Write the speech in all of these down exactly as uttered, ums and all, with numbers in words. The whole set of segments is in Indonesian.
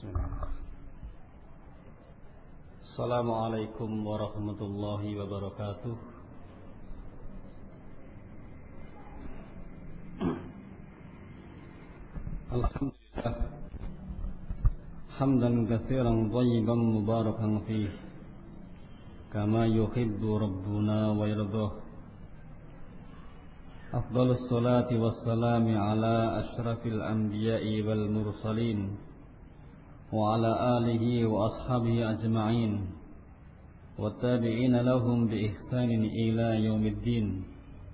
Assalamualaikum warahmatullahi wabarakatuh. Alhamdulillah hamdan katsiran thayyiban mubarakan fih kama yuhibbu rabbuna wa yardah. Afdhalus salati wassalami ala asyrafil anbiya'i wal mursalin wa ala alihi wa ashabihi ajma'in wa tabi'ina lahum bi ihsanin ila yaumiddin.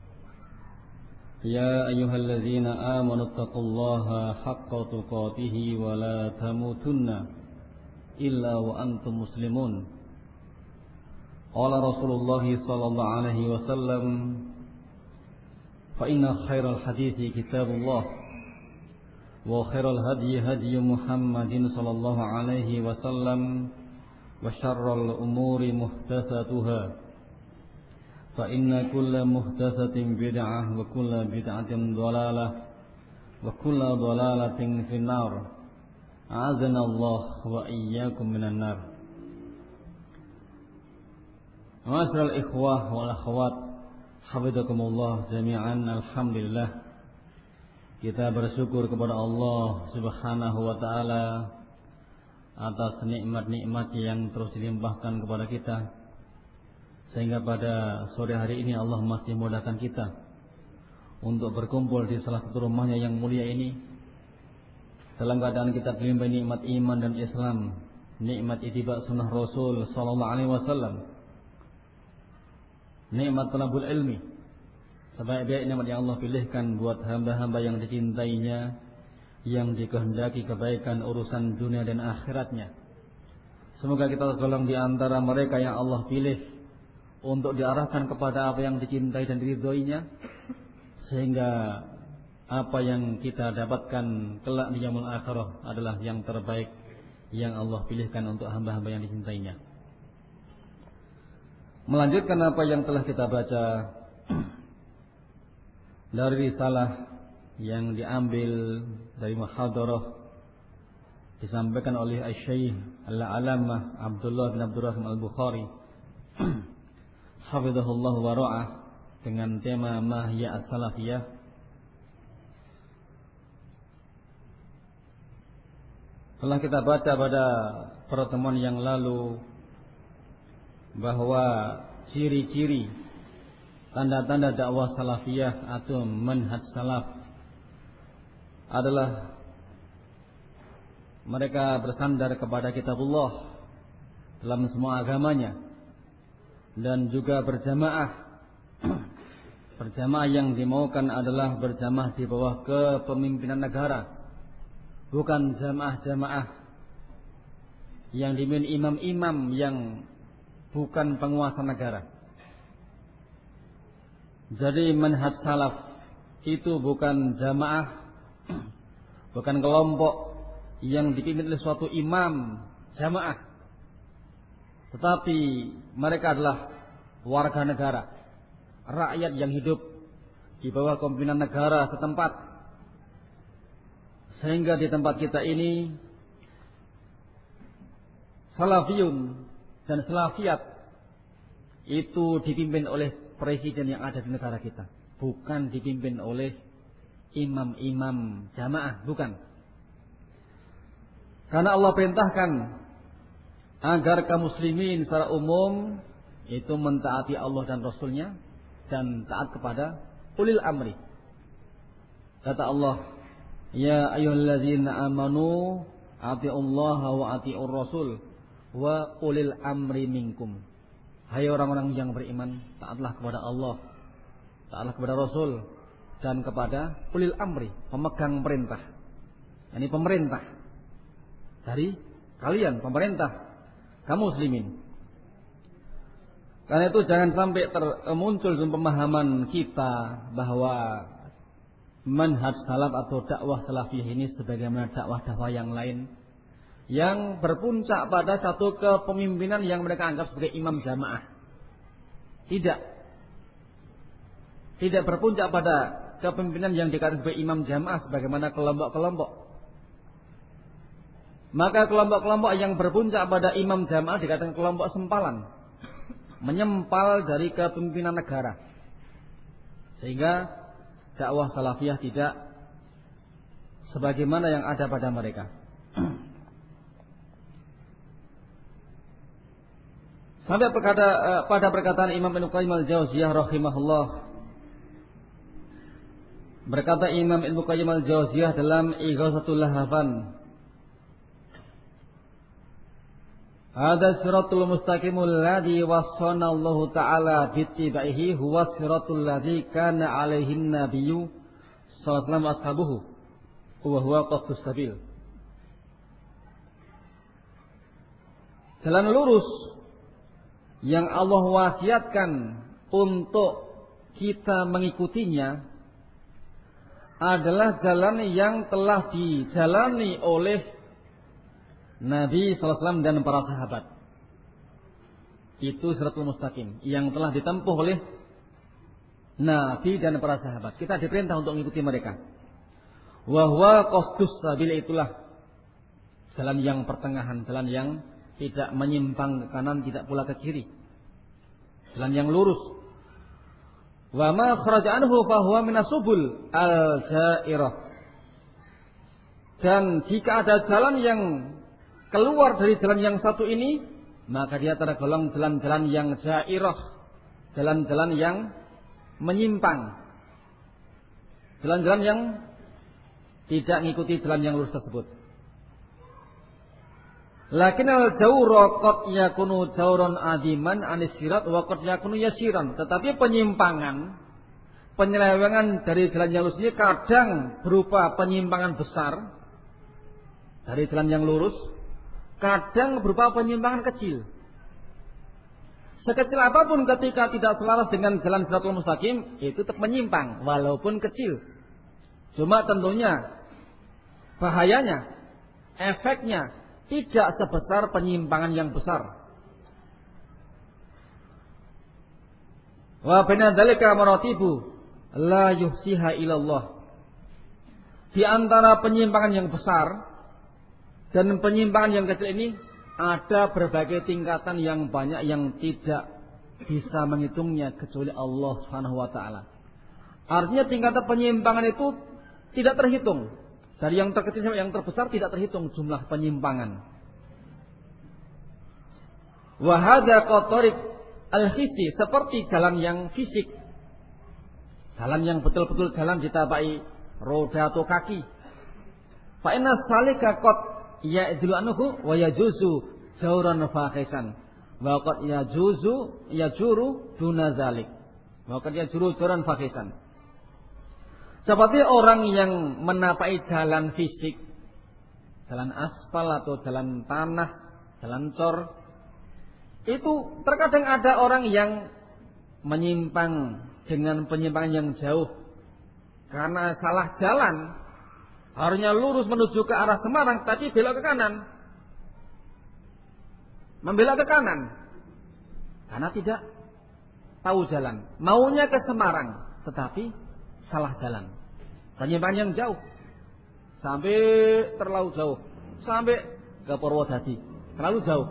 Ya ayyuhalladzina amanu taqullaha haqqa tuqatih wa la tamutunna illa wa antum muslimun. Qala Rasulullah sallallahu alaihi wasallam, fa inna khairal hadithi kitabullah wa khairal hadyi hadyi Muhammadin sallallahu alaihi wasallam wa syarral umuri muhdatsatuhā fa inna kulla muhdatsatin bid'ah wa kulla bid'atin dhalalah wa kulla dhalalatin finnar. A'adzana Allah wa iyyakum minan nar. Ma'asyiral ikhwah wal akhwat, hafizakumullah jami'an. Alhamdulillah, kita bersyukur kepada Allah Subhanahu wa taala atas nikmat-nikmat yang terus dilimpahkan kepada kita, sehingga pada sore hari ini Allah masih memudahkan kita untuk berkumpul di salah satu rumahnya yang mulia ini dalam keadaan kita dilimpahi nikmat iman dan Islam, nikmat ittiba' sunnah Rasul sallallahu alaihi wasallam, nikmat talabul ilmi, sebaik-baik nikmat yang Allah pilihkan buat hamba-hamba yang dicintainya, yang dikehendaki kebaikan urusan dunia dan akhiratnya. Semoga kita tergolong di antara mereka yang Allah pilih untuk diarahkan kepada apa yang dicintai dan diridhoinya, sehingga apa yang kita dapatkan kelak di yaumul akhirah adalah yang terbaik yang Allah pilihkan untuk hamba-hamba yang dicintainya. Melanjutkan apa yang telah kita baca dari risalah yang diambil dari muhadarah disampaikan oleh Asy-Syaikh Al-Alamah Abdullah bin Abdurrahman Al-Bukhari hafizahullah wa ra'ah, dengan tema Mahya As-Salafiyah. Telah kita baca pada pertemuan yang lalu bahwa ciri-ciri tanda-tanda dakwah salafiyah atau manhaj salaf adalah mereka bersandar kepada kitabullah dalam semua agamanya, dan juga berjamaah. Berjamaah yang dimaukan adalah berjamaah di bawah kepemimpinan negara, bukan jamaah-jamaah yang dipimpin imam-imam yang bukan penguasa negara. Jadi manhaj salaf itu bukan jamaah, bukan kelompok yang dipimpin oleh suatu imam jamaah, tetapi mereka adalah warga negara, rakyat yang hidup di bawah kepemimpinan negara setempat. Sehingga di tempat kita ini salafiyun dan salafiyat itu dipimpin oleh presiden yang ada di negara kita, bukan dipimpin oleh imam-imam jamaah, bukan. Karena Allah perintahkan agar kaum muslimin secara umum itu mentaati Allah dan Rasulnya dan taat kepada ulil amri. Kata Allah, ya ayyuhalladzina amanu atiullaha wa atiur rasul wa ulil amri minkum. Hai orang-orang yang beriman, taatlah kepada Allah, taatlah kepada Rasul, dan kepada ulil amri, pemegang perintah. Ini pemerintah dari kalian, pemerintah kaum muslimin. Karena itu jangan sampai termuncul dalam pemahaman kita bahwa manhaj salaf atau dakwah salafiyah ini sebagaimana dakwah-dakwah yang lain yang berpuncak pada satu kepemimpinan yang mereka anggap sebagai imam jamaah. Tidak. Tidak berpuncak pada kepemimpinan yang dikatakan sebagai imam jamaah sebagaimana kelompok-kelompok Maka kelompok-kelompok yang berpuncak pada imam jamaah dikatakan kelompok sempalan, menyempal dari kepemimpinan negara, sehingga dakwah salafiyah tidak sebagaimana yang ada pada mereka. Sampai pada, pada perkataan Imam Ibnu Qayyim al-Jauziyah rahimahullah, berkata Imam Ibnu Qayyim al-Jauziyah dalam Ighatsatul Lahafan, "Hadza siratul mustaqimul ladzi wassana Allah taala bittibaihi huwa siratul ladzi kana alaihi nabiyyu sallallahu alaihi wasallam ashabuhu wa huwa qasdus sabil." Jalan lurus yang Allah wasiatkan untuk kita mengikutinya adalah jalan yang telah dijalani oleh Nabi sallallahu alaihi wasallam dan para sahabat. Itu siratul mustaqim yang telah ditempuh oleh Nabi dan para sahabat. Kita diperintah untuk mengikuti mereka. Wa huwa qasdus sabil, itulah jalan yang pertengahan, jalan yang tidak menyimpang ke kanan, tidak pula ke kiri. Jalan yang lurus. Wa ma kharaja anhu fa huwa minasubul al-ja'irah. Dan jika ada jalan yang keluar dari jalan yang satu ini, maka dia tergolong jalan-jalan yang ja'irah, jalan-jalan yang menyimpang, jalan-jalan yang tidak mengikuti jalan yang lurus tersebut. Lakin al-jawra qad yakunu jawran adiman anis sirat wa qad yakunu yasiran. Tetapi penyimpangan, penyelewengan dari jalan yang lurus ini kadang berupa penyimpangan besar dari jalan yang lurus, kadang berupa penyimpangan kecil. Sekecil apapun ketika tidak selaras dengan jalan siratul mustaqim, itu tetap menyimpang walaupun kecil. Cuma tentunya bahayanya, efeknya tidak sebesar penyimpangan yang besar. Wa baina dzalika maratibu la yuhsiha illallah. Di antara penyimpangan yang besar dan penyimpangan yang kecil ini ada berbagai tingkatan yang banyak yang tidak bisa menghitungnya kecuali Allah Subhanahu wa taala. Artinya tingkatan penyimpangan itu tidak terhitung. Dari yang terkecil sampai yang terbesar tidak terhitung jumlah penyimpangan. Wa hadza qatariq al-hissi, seperti jalan yang fisik. Jalan yang betul-betul jalan ditabai roda atau kaki. Fa inna salika qad ya'dulu anhu wa yajuzu jawran fakhisan. Wa qad yajuzu yajuru duna zalik. Wa qad yajuru jawran fakhisan. Seperti orang yang menapai jalan fisik, jalan aspal atau jalan tanah, jalan cor, itu terkadang ada orang yang menyimpang dengan penyimpangan yang jauh karena salah jalan. Harusnya lurus menuju ke arah Semarang, tapi belok ke kanan, membelok ke kanan karena tidak tahu jalan. Maunya ke Semarang, tetapi salah jalan, penyimpangan yang jauh, sampai terlalu jauh, sampai ke Purwodadi, terlalu jauh.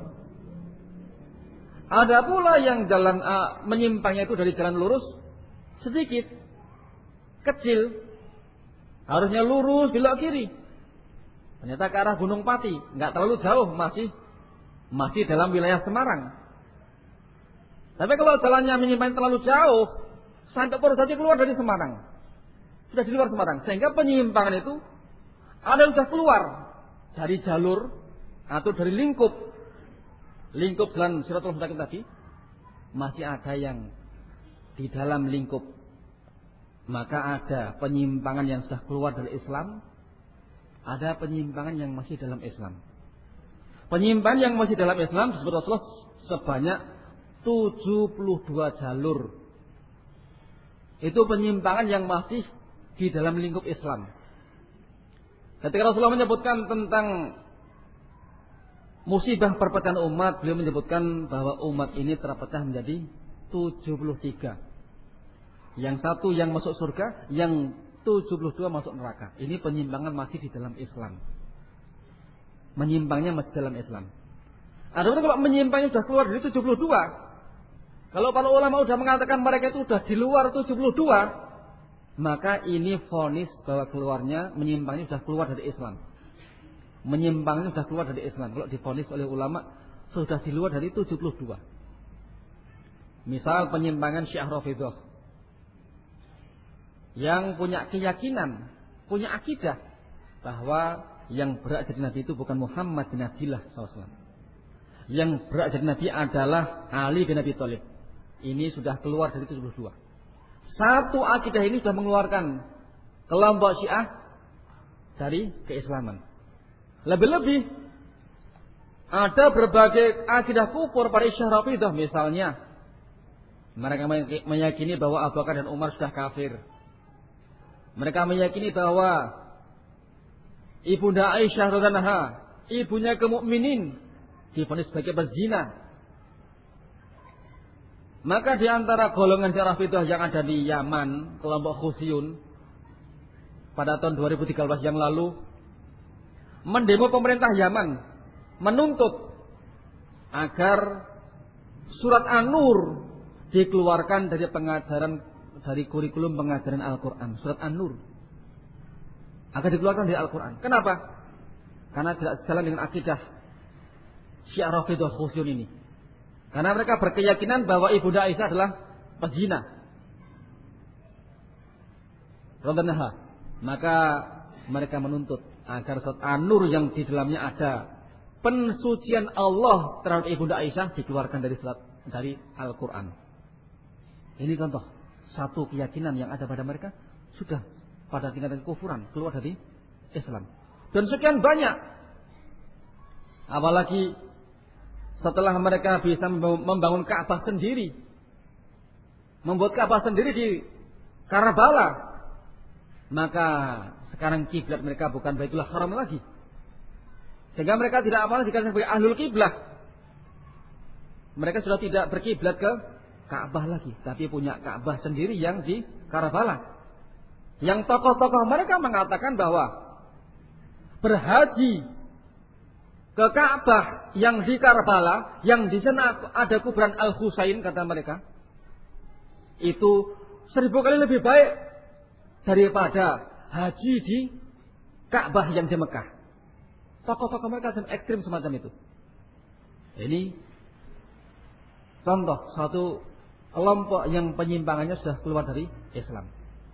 Ada pula yang jalan uh, menyimpangnya itu dari jalan lurus sedikit, kecil, harusnya lurus belok kiri, ternyata ke arah Gunung Pati, nggak terlalu jauh, masih masih dalam wilayah Semarang. Tapi kalau jalannya menyimpang terlalu jauh, sampai Purwodadi keluar dari Semarang, sudah di luar Semarang, sehingga penyimpangan itu ada yang sudah keluar dari jalur atau dari lingkup lingkup jalan siratul mustaqim tadi, masih ada yang di dalam lingkup. Maka ada penyimpangan yang sudah keluar dari Islam, ada penyimpangan yang masih dalam Islam. Penyimpangan yang masih dalam Islam disebut Rasulullah sebanyak tujuh puluh dua jalur. Itu penyimpangan yang masih di dalam lingkup Islam. Ketika Rasulullah menyebutkan tentang musibah perpecahan umat, beliau menyebutkan bahwa umat ini terpecah menjadi tujuh puluh tiga. Yang satu yang masuk surga, yang tujuh puluh dua masuk neraka. Ini penyimpangan masih di dalam Islam. Menyimpangnya masih dalam Islam. Adapun kalau menyimpangnya sudah keluar dari tujuh puluh dua, kalau para ulama sudah mengatakan mereka itu sudah di luar tujuh puluh dua, maka ini vonis bahwa keluarnya menyimpangnya sudah keluar dari Islam. Menyimpangnya sudah keluar dari Islam. Kalau divonis oleh ulama sudah di luar dari tujuh puluh dua. Misal penyimpangan Syiah Rafidhah yang punya keyakinan, punya akidah bahwa yang berhak jadi nabi itu bukan Muhammad bin Abdillah shallallahu alaihi wasallam. Yang berhak jadi nabi adalah Ali bin Abi Thalib. Ini sudah keluar dari tujuh puluh dua. Satu akidah ini sudah mengeluarkan kelompok Syiah dari keislaman. Lebih-lebih ada berbagai akidah kufur pada Syiah Rafidhah. Misalnya mereka meyakini bahwa Abu Bakar dan Umar sudah kafir. Mereka meyakini bahwa Ibunda Aisyah radhiyallahu anha, ibunya kaum mukminin, divonis sebagai pezina. Maka di antara golongan Syiah Rafidhah yang ada di Yaman, kelompok Khusyun, pada tahun dua ribu tiga belas yang lalu, mendemo pemerintah Yaman, menuntut agar surat An-Nur dikeluarkan dari pengajaran, dari kurikulum pengajaran Al-Quran. Surat An-Nur agar dikeluarkan dari Al-Quran. Kenapa? Karena tidak sejalan dengan akidah Syiah Rafidhah Khusyun ini. Karena mereka berkeyakinan bahwa Ibunda Aisyah adalah pezina. Radhiyallahu. Maka mereka menuntut agar surat An-Nur yang di dalamnya ada pensucian Allah terhadap Ibunda Aisyah dikeluarkan dari surat dari Al-Quran. Ini contoh satu keyakinan yang ada pada mereka sudah pada tingkatan kekufuran keluar dari Islam. Dan sekian banyak. Apalagi setelah mereka bisa membangun Ka'bah sendiri, membuat Ka'bah sendiri di Karbala, maka sekarang kiblat mereka bukan Baitullah Haram lagi. Sehingga mereka tidak apa dikatakan sebagai ahlul kiblah. Mereka sudah tidak berkiblat ke Ka'bah lagi, tapi punya Ka'bah sendiri yang di Karbala. Yang tokoh-tokoh mereka mengatakan bahwa berhaji ke Ka'bah yang di Karbala, yang di sana ada kuburan Al-Husain, kata mereka, itu seribu kali lebih baik daripada haji di Ka'bah yang di Mekah. Tokoh-tokoh mereka ekstrim semacam itu. Ini contoh satu kelompok yang penyimpangannya sudah keluar dari Islam.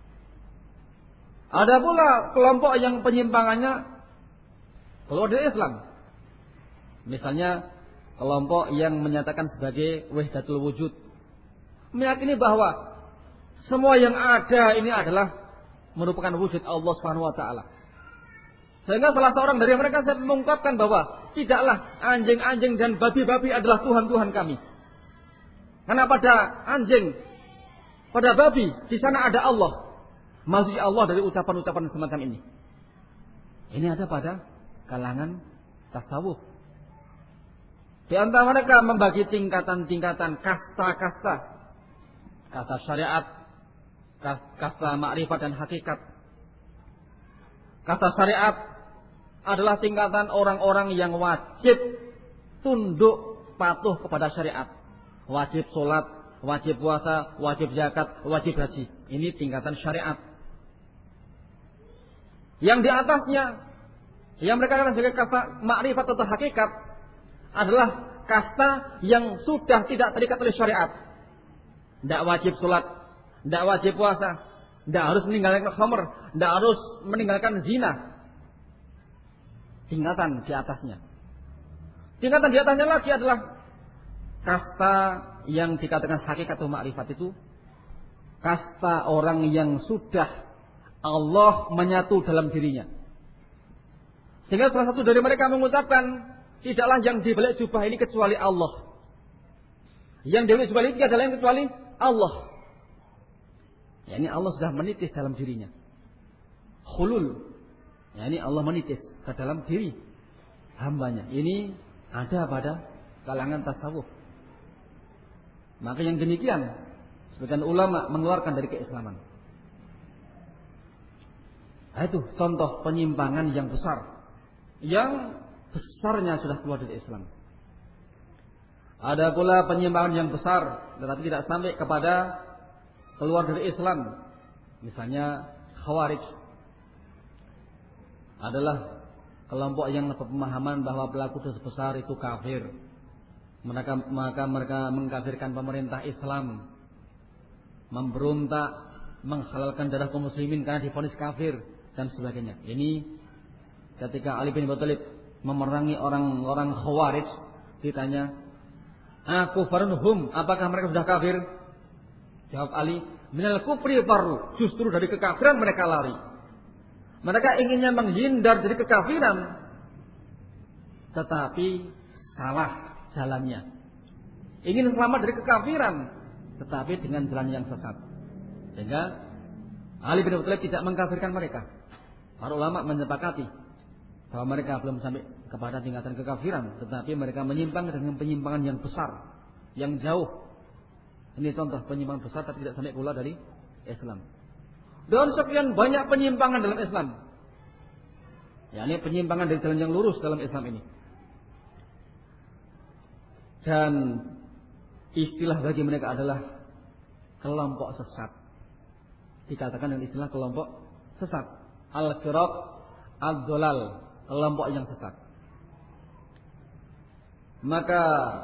Ada pula kelompok yang penyimpangannya keluar dari Islam. Misalnya kelompok yang menyatakan sebagai wahdatul wujud, meyakini bahwa semua yang ada ini adalah merupakan wujud Allah Subhanahu wa taala. Sehingga salah seorang dari mereka saya mengungkapkan bahwa tidaklah anjing-anjing dan babi-babi adalah Tuhan-Tuhan kami. Karena pada anjing, pada babi, di sana ada Allah. Maksudnya Allah dari ucapan-ucapan semacam ini. Ini ada pada kalangan tasawuf. Di antara mereka membagi tingkatan-tingkatan, kasta-kasta. Kasta syariat, kasta makrifat dan hakikat. Kasta syariat adalah tingkatan orang-orang yang wajib tunduk patuh kepada syariat. Wajib sholat, wajib puasa, wajib zakat, wajib haji. Ini tingkatan syariat. Yang di atasnya, yang mereka katakan sebagai kasta makrifat atau hakikat, adalah kasta yang sudah tidak terikat oleh syariat. Tidak wajib sholat, tidak wajib puasa, tidak harus meninggalkan khamr, tidak harus meninggalkan zina. Tingkatan di atasnya. Tingkatan di atasnya lagi adalah kasta yang dikatakan hakikat atau makrifat itu, kasta orang yang sudah Allah menyatu dalam dirinya. Sehingga salah satu dari mereka mengucapkan, tidaklah yang di balik jubah ini kecuali Allah. Yang di balik jubah ini tidak ada lain kecuali Allah. Ya, ini Allah sudah menitis dalam dirinya. Khulul. Ya, ini Allah menitis ke dalam diri hambanya. Ini ada pada kalangan tasawuf. Maka yang demikian sebagian ulama mengeluarkan dari keislaman. Nah, itu contoh penyimpangan yang besar yang besarnya sudah keluar dari Islam. Ada pula penyimpangan yang besar tetapi tidak sampai kepada keluar dari Islam. Misalnya Khawarij adalah kelompok yang berpemahaman bahwa pelaku dosa besar itu kafir. Maka, maka mereka mengkafirkan pemerintah Islam, memberontak, menghalalkan darah kaum muslimin karena divonis kafir dan sebagainya. Ini ketika Ali bin Abi Thalib memerangi orang-orang Khawarij, ditanya, "Aku farunhum, apakah mereka sudah kafir?" Jawab Ali, "Minal kufri farru." Justru dari kekafiran mereka lari. Mereka inginnya menghindar dari kekafiran, tetapi salah jalannya. Ingin selamat dari kekafiran, tetapi dengan jalan yang sesat. Sehingga Ali bin Abi Thalib tidak mengkafirkan mereka. Para ulama menyepakati bahwa mereka belum sampai kepada tingkatan kekafiran, tetapi mereka menyimpang dengan penyimpangan yang besar, yang jauh. Ini contoh penyimpangan besar tapi tidak sampai pula dari Islam. Dan sekian banyak penyimpangan dalam Islam. Ya, ini penyimpangan dari jalan yang lurus dalam Islam ini. Dan istilah bagi mereka adalah kelompok sesat. Dikatakan dengan istilah kelompok sesat. Al-Firaq ad-Dhalal, kelompok yang sesat. Maka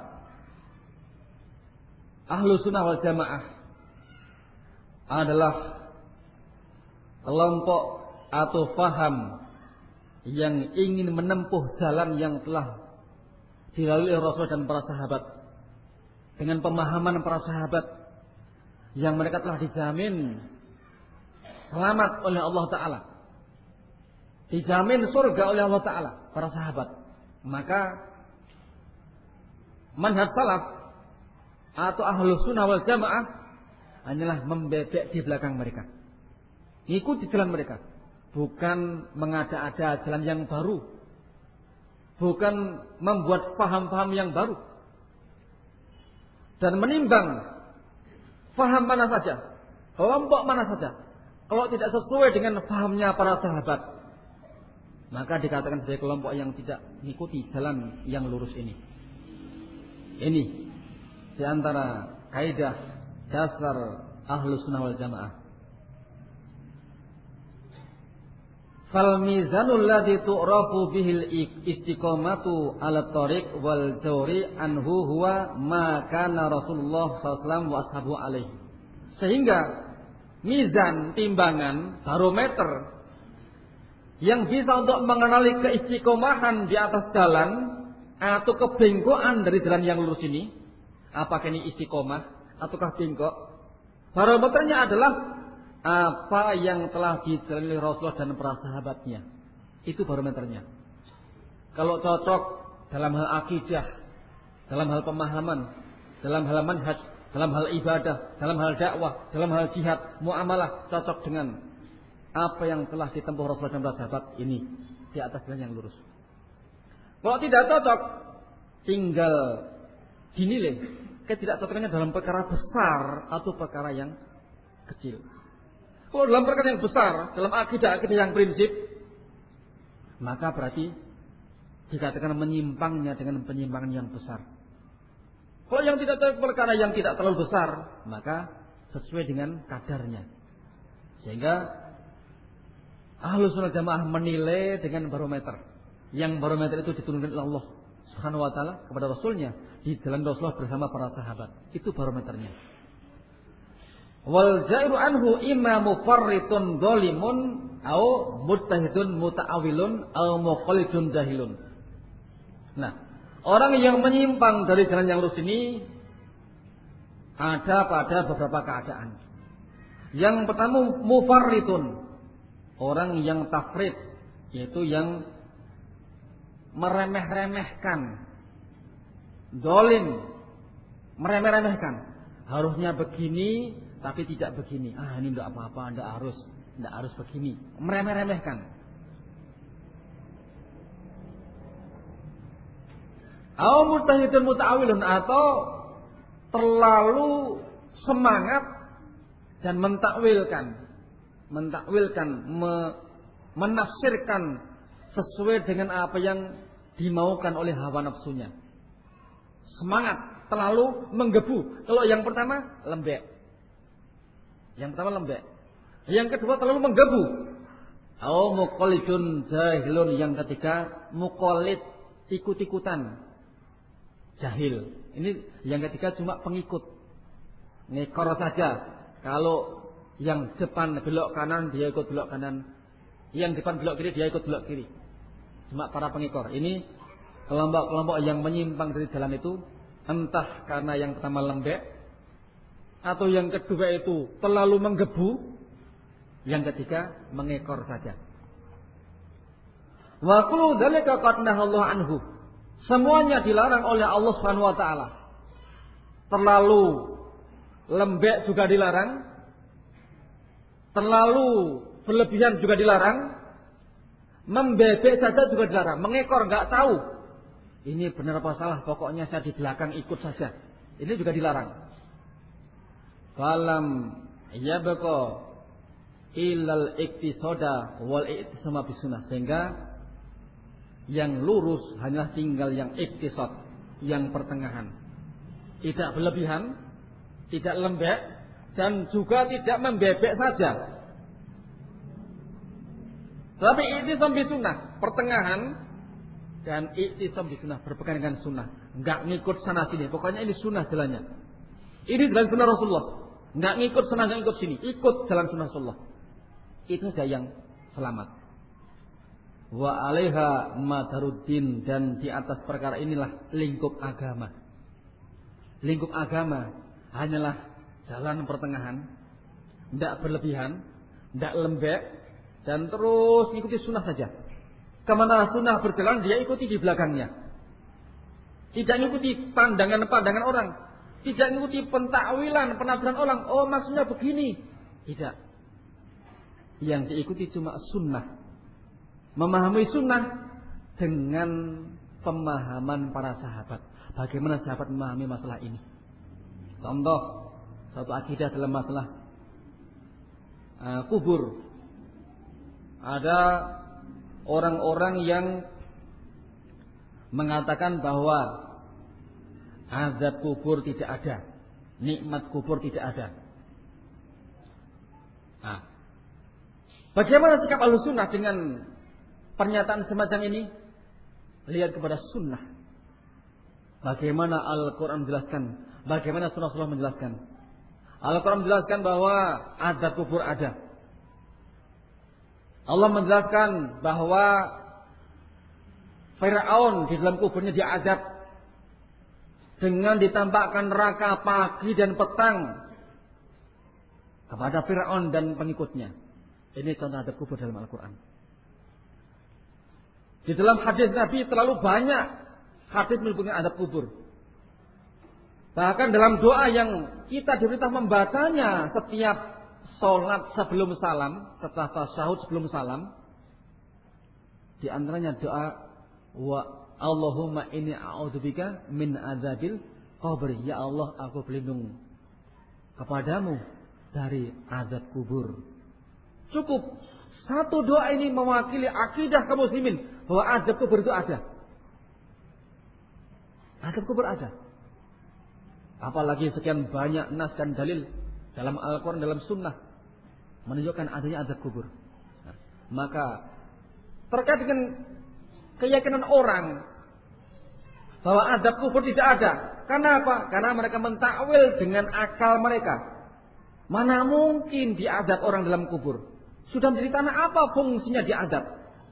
Ahlu Sunnah wal Jamaah adalah kelompok atau faham yang ingin menempuh jalan yang telah dilalui Rasul dan para sahabat, dengan pemahaman para sahabat yang mereka telah dijamin selamat oleh Allah Ta'ala, dijamin surga oleh Allah Ta'ala, para sahabat. Maka manhaj salaf atau Ahlu Sunnah wal Jamaah hanyalah membebek di belakang mereka, ikuti jalan mereka, bukan mengada-ada jalan yang baru, bukan membuat paham-paham yang baru, dan menimbang paham mana saja, kelompok mana saja, kalau tidak sesuai dengan pahamnya para sahabat, maka dikatakan sebagai kelompok yang tidak mengikuti jalan yang lurus ini. Ini di antara kaidah dasar Ahlu Sunnah wal Jamaah. Fal mizanul ladzi tu'rafu bihil istiqamatu 'ala thariq wal jawri anhu huwa ma kana Rasulullah sallallahu alaihi wasallam wa ashabu alaihi. Sehingga mizan, timbangan, barometer yang bisa untuk mengenali keistiqomahan di atas jalan atau kebengkokan dari jalan yang lurus ini, apakah ini istiqomah ataukah bengkok? Barometernya adalah apa yang telah dijalani Rasulullah dan para sahabatnya. Itu barometernya. Kalau cocok dalam hal akidah, dalam hal pemahaman, dalam hal manhaj, dalam hal ibadah, dalam hal dakwah, dalam hal jihad, muamalah, cocok dengan apa yang telah ditempuh Rasulullah dan para sahabat, ini di atas jalan yang lurus. Kalau tidak cocok, tinggal dinilai ketidakcocokannya dalam perkara besar atau perkara yang kecil. Kalau dalam perkara yang besar, dalam akidah-akidah yang prinsip, maka berarti dikatakan menyimpangnya dengan penyimpangan yang besar. Kalau yang tidak perkara yang tidak terlalu besar, maka sesuai dengan kadarnya. Sehingga Ahlu Sunnah Jamaah menilai dengan barometer. Yang barometer itu diturunkan oleh Allah Subhanahu wa taala kepada Rasulnya di jalan Rasulullah bersama para sahabat. Itu barometernya. Wal jairu anhu imma mufarritun dzalimun au mujtahidun muta'awilun au muqallidun jahilun. Nah, orang yang menyimpang dari jalan yang lurus ini ada pada beberapa keadaan. Yang pertama mufarritun, orang yang tafrid, yaitu yang meremeh-remehkan, dolim, meremeh-remehkan. Harusnya begini, tapi tidak begini. Ah, ini tidak apa-apa, tidak harus, tidak harus begini. Meremeh-remehkan. Au mujtahidun muta'awilun, atau terlalu semangat dan mentakwilkan, mentakwilkan, me, menafsirkan sesuai dengan apa yang dimaukan oleh hawa nafsunya. Semangat, terlalu menggebu. Kalau yang pertama lembek. Yang pertama lembek. Yang kedua terlalu menggebu. Au muqallidun jahilun, yang ketiga muqallid, ikut-ikutan. Jahil. Ini yang ketiga cuma pengikut. Ngekor saja. Kalau yang depan belok kanan dia ikut belok kanan. Yang depan belok kiri dia ikut belok kiri. Cuma para pengikor. Ini kelompok-kelompok yang menyimpang dari jalan itu, entah karena yang pertama lembek, atau yang kedua itu terlalu menggebu, yang ketiga mengekor saja. Wa kullu dzalika qad nahallahu anhu. Semuanya dilarang oleh Allah Subhanahu wa taala. Terlalu lembek juga dilarang, terlalu berlebihan juga dilarang, membebek saja juga dilarang, mengekor enggak tahu ini benar apa salah, pokoknya saya di belakang ikut saja. Ini juga dilarang. Falam yabqa illal iktisada wal iktisama bisunnah, sehingga yang lurus hanyalah tinggal yang iktisad, yang pertengahan. Tidak berlebihan, tidak lembek, dan juga tidak membebek saja. Tapi iktisam bisunnah, pertengahan, dan iktisam bisunnah, berpegang dengan sunnah. Enggak ngikut sana sini, pokoknya ini sunnah jalannya. Ini jalan sunnah Rasulullah. Enggak ngikut sana, enggak ngikut sini, ikut jalan sunnah Rasulullah. Itu saja yang selamat. Wa alaiha madaruddin, dan di atas perkara inilah lingkup agama. Lingkup agama hanyalah jalan pertengahan, tidak berlebihan, tidak lembek, dan terus mengikuti sunnah saja. Kemana sunnah berjalan dia ikuti di belakangnya. Tidak mengikuti pandangan-pandangan orang, tidak mengikuti pentakwilan, penafsiran orang. Oh maksudnya begini. Tidak. Yang diikuti cuma sunnah. Memahami sunnah dengan pemahaman para sahabat. Bagaimana sahabat memahami masalah ini? Contoh, satu akidah dalam masalah uh, kubur. Ada orang-orang yang mengatakan bahwa azab kubur tidak ada, nikmat kubur tidak ada. Nah, bagaimana sikap Ahlussunnah dengan pernyataan semacam ini? Lihat kepada sunnah. Bagaimana Al-Quran menjelaskan, bagaimana sunnah Rasulullah menjelaskan. Al-Quran menjelaskan bahwa azab kubur ada. Allah menjelaskan bahwa Fir'aun di dalam kuburnya diazab dengan ditampakkan neraka pagi dan petang kepada Fir'aun dan pengikutnya. Ini contoh azab kubur dalam Al-Quran. Di dalam hadis Nabi terlalu banyak hadis menyebutkan azab kubur. Bahkan dalam doa yang kita diperintah membacanya setiap sholat sebelum salam, setelah tasyahud sebelum salam, di antaranya doa wa Allahumma inni a'udzubika min adzabil qabr. Ya Allah, aku berlindung kepadamu dari azab kubur. Cukup satu doa ini mewakili akidah kaum muslimin bahwa azab kubur itu ada. Azab kubur ada. Apalagi sekian banyak nas dan dalil dalam Al-Quran, dalam sunnah menunjukkan adanya azab kubur. Nah, maka terkait dengan keyakinan orang bahwa azab kubur tidak ada. Karena apa? Karena mereka mentakwil dengan akal mereka. Mana mungkin diazab orang dalam kubur? Sudah menjadi tanah, apa fungsinya diazab?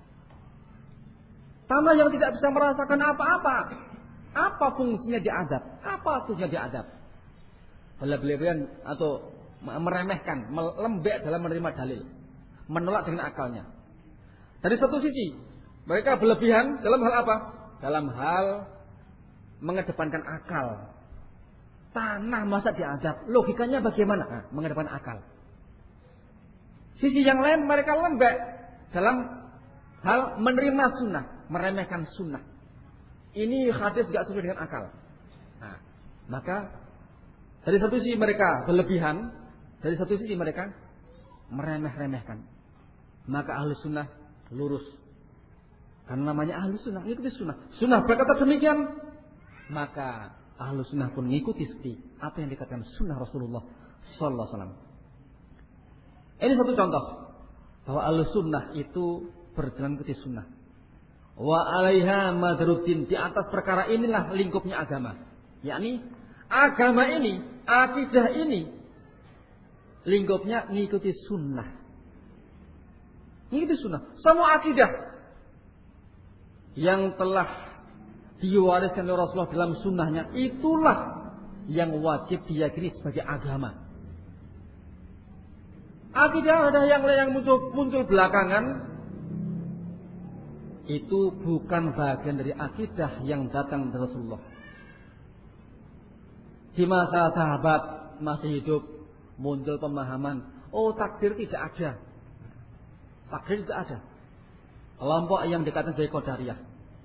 Tanah yang tidak bisa merasakan apa-apa. Apa fungsinya diazab? Apa tujuannya diazab? Berlebihan atau meremehkan, melembek dalam menerima dalil, menolak dengan akalnya. Dari satu sisi, mereka berlebihan dalam hal apa? Dalam hal mengedepankan akal. Tanah masa diazab? Logikanya bagaimana? Nah, mengedepankan akal. Sisi yang lain mereka lembek dalam hal menerima sunnah, meremehkan sunnah. Ini hadis gak sesuai dengan akal. Nah, maka dari satu sisi mereka berlebihan, dari satu sisi mereka meremeh-remehkan. Maka ahli sunnah lurus. Karena namanya ahlu sunnah, ngikuti sunnah. Sunnah berkata demikian, maka ahlu sunnah pun mengikuti seperti apa yang dikatakan sunnah Rasulullah Sallallahu Alaihi Wasallam. Ini satu contoh bahwa ahlu sunnah itu berjalan ikuti sunnah. Wa alaiha madruddin, di atas perkara inilah lingkupnya agama. Yakni agama ini, akidah ini, lingkupnya mengikuti sunnah. Mengikuti sunnah. Semua akidah yang telah diwariskan oleh Rasulullah dalam sunnahnya, itulah yang wajib diyakini sebagai agama. Akidah ada yang yang muncul, muncul belakangan, itu bukan bagian dari akidah yang datang dari Rasulullah. Di masa sahabat masih hidup, muncul pemahaman, oh takdir tidak ada. Takdir tidak ada. Kelompok yang dikatakan sebagai Qadariyah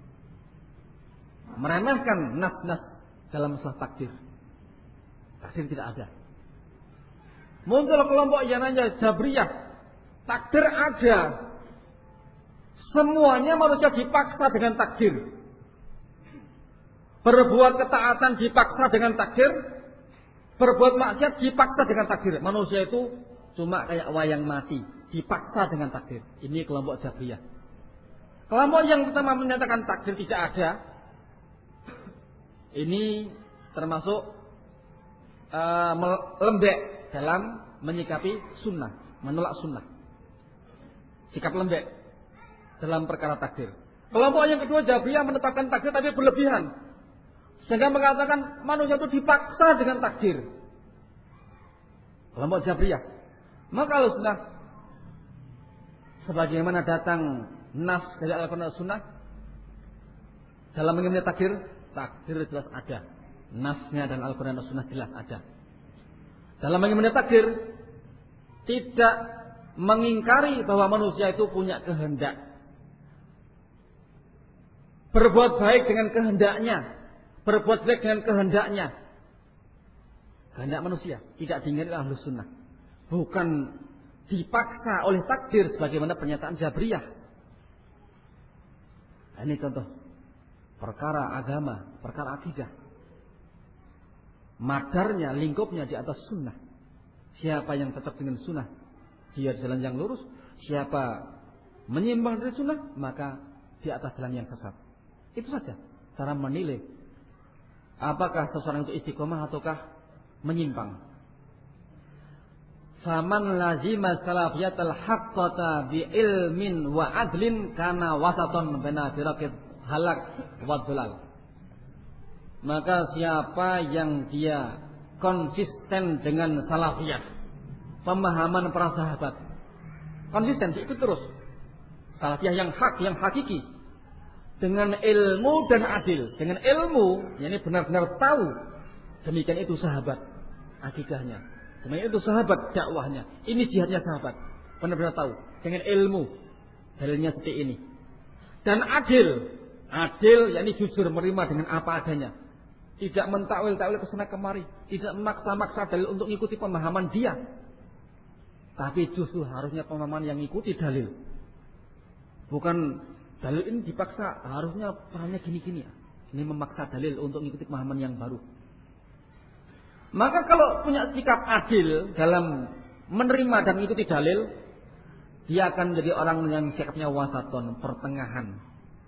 meremehkan nas-nas dalam masalah takdir. Takdir tidak ada. Muncul kelompok yang namanya Jabriyah, takdir ada. Semuanya manusia dipaksa dengan takdir. Berbuat ketaatan dipaksa dengan takdir, berbuat maksiat dipaksa dengan takdir. Manusia itu cuma kayak wayang mati, dipaksa dengan takdir. Ini kelompok Jabriyah. Kelompok yang pertama menyatakan takdir tidak ada, ini termasuk uh, lembek dalam menyikapi sunnah, menolak sunnah. Sikap lembek dalam perkara takdir. Kelompok yang kedua Jabriyah menetapkan takdir tapi berlebihan, sehingga mengatakan manusia itu dipaksa dengan takdir. Kelompok Jabriyah. Maka kalau sunnah, sebagaimana datang nas dari Al-Quran dan Sunnah dalam mengenai takdir, takdir jelas ada. Nasnya dan Al-Quran dan Sunnah jelas ada. Dalam mengenai takdir, tidak mengingkari bahwa manusia itu punya kehendak. Berbuat baik dengan kehendaknya, berbuat baik dengan kehendaknya. Kehendak manusia tidak diingkari oleh Ahlus Sunnah. Bukan dipaksa oleh takdir sebagaimana pernyataan Jabriyah. Ini contoh perkara agama, perkara akidah. Madarnya, lingkupnya di atas sunnah. Siapa yang tetap dengan sunnah, dia di jalan yang lurus. Siapa menyimpang dari sunnah, maka di atas jalan yang sesat. Itu saja cara menilai apakah seseorang itu istiqomah ataukah menyimpang. Faman lazima salafiyatal haqqata bi ilmin wa adlin kana wasaton baina firaqid halak wa dhalal. Maka siapa yang dia konsisten dengan salafiyah, pemahaman para sahabat, konsisten ikut terus salafiyah yang hak, yang hakiki, dengan ilmu dan adil. Dengan ilmu, yakni benar-benar tahu demikian itu sahabat akidahnya, demikian itu sahabat dakwahnya, ini jihadnya sahabat, benar-benar tahu dengan ilmu dalilnya seperti ini. Dan adil, adil yakni jujur, menerima dengan apa adanya, tidak mentakwil-takwil kesana kemari, tidak memaksa-maksa dalil untuk mengikuti pemahaman dia, tapi justru harusnya pemahaman yang mengikuti dalil. Bukan dalil ini dipaksa, harusnya pahamnya gini-gini. Ini memaksa dalil untuk mengikuti pemahaman yang baru. Maka kalau punya sikap adil dalam menerima dan mengikuti dalil, dia akan menjadi orang yang sikapnya wasaton, pertengahan.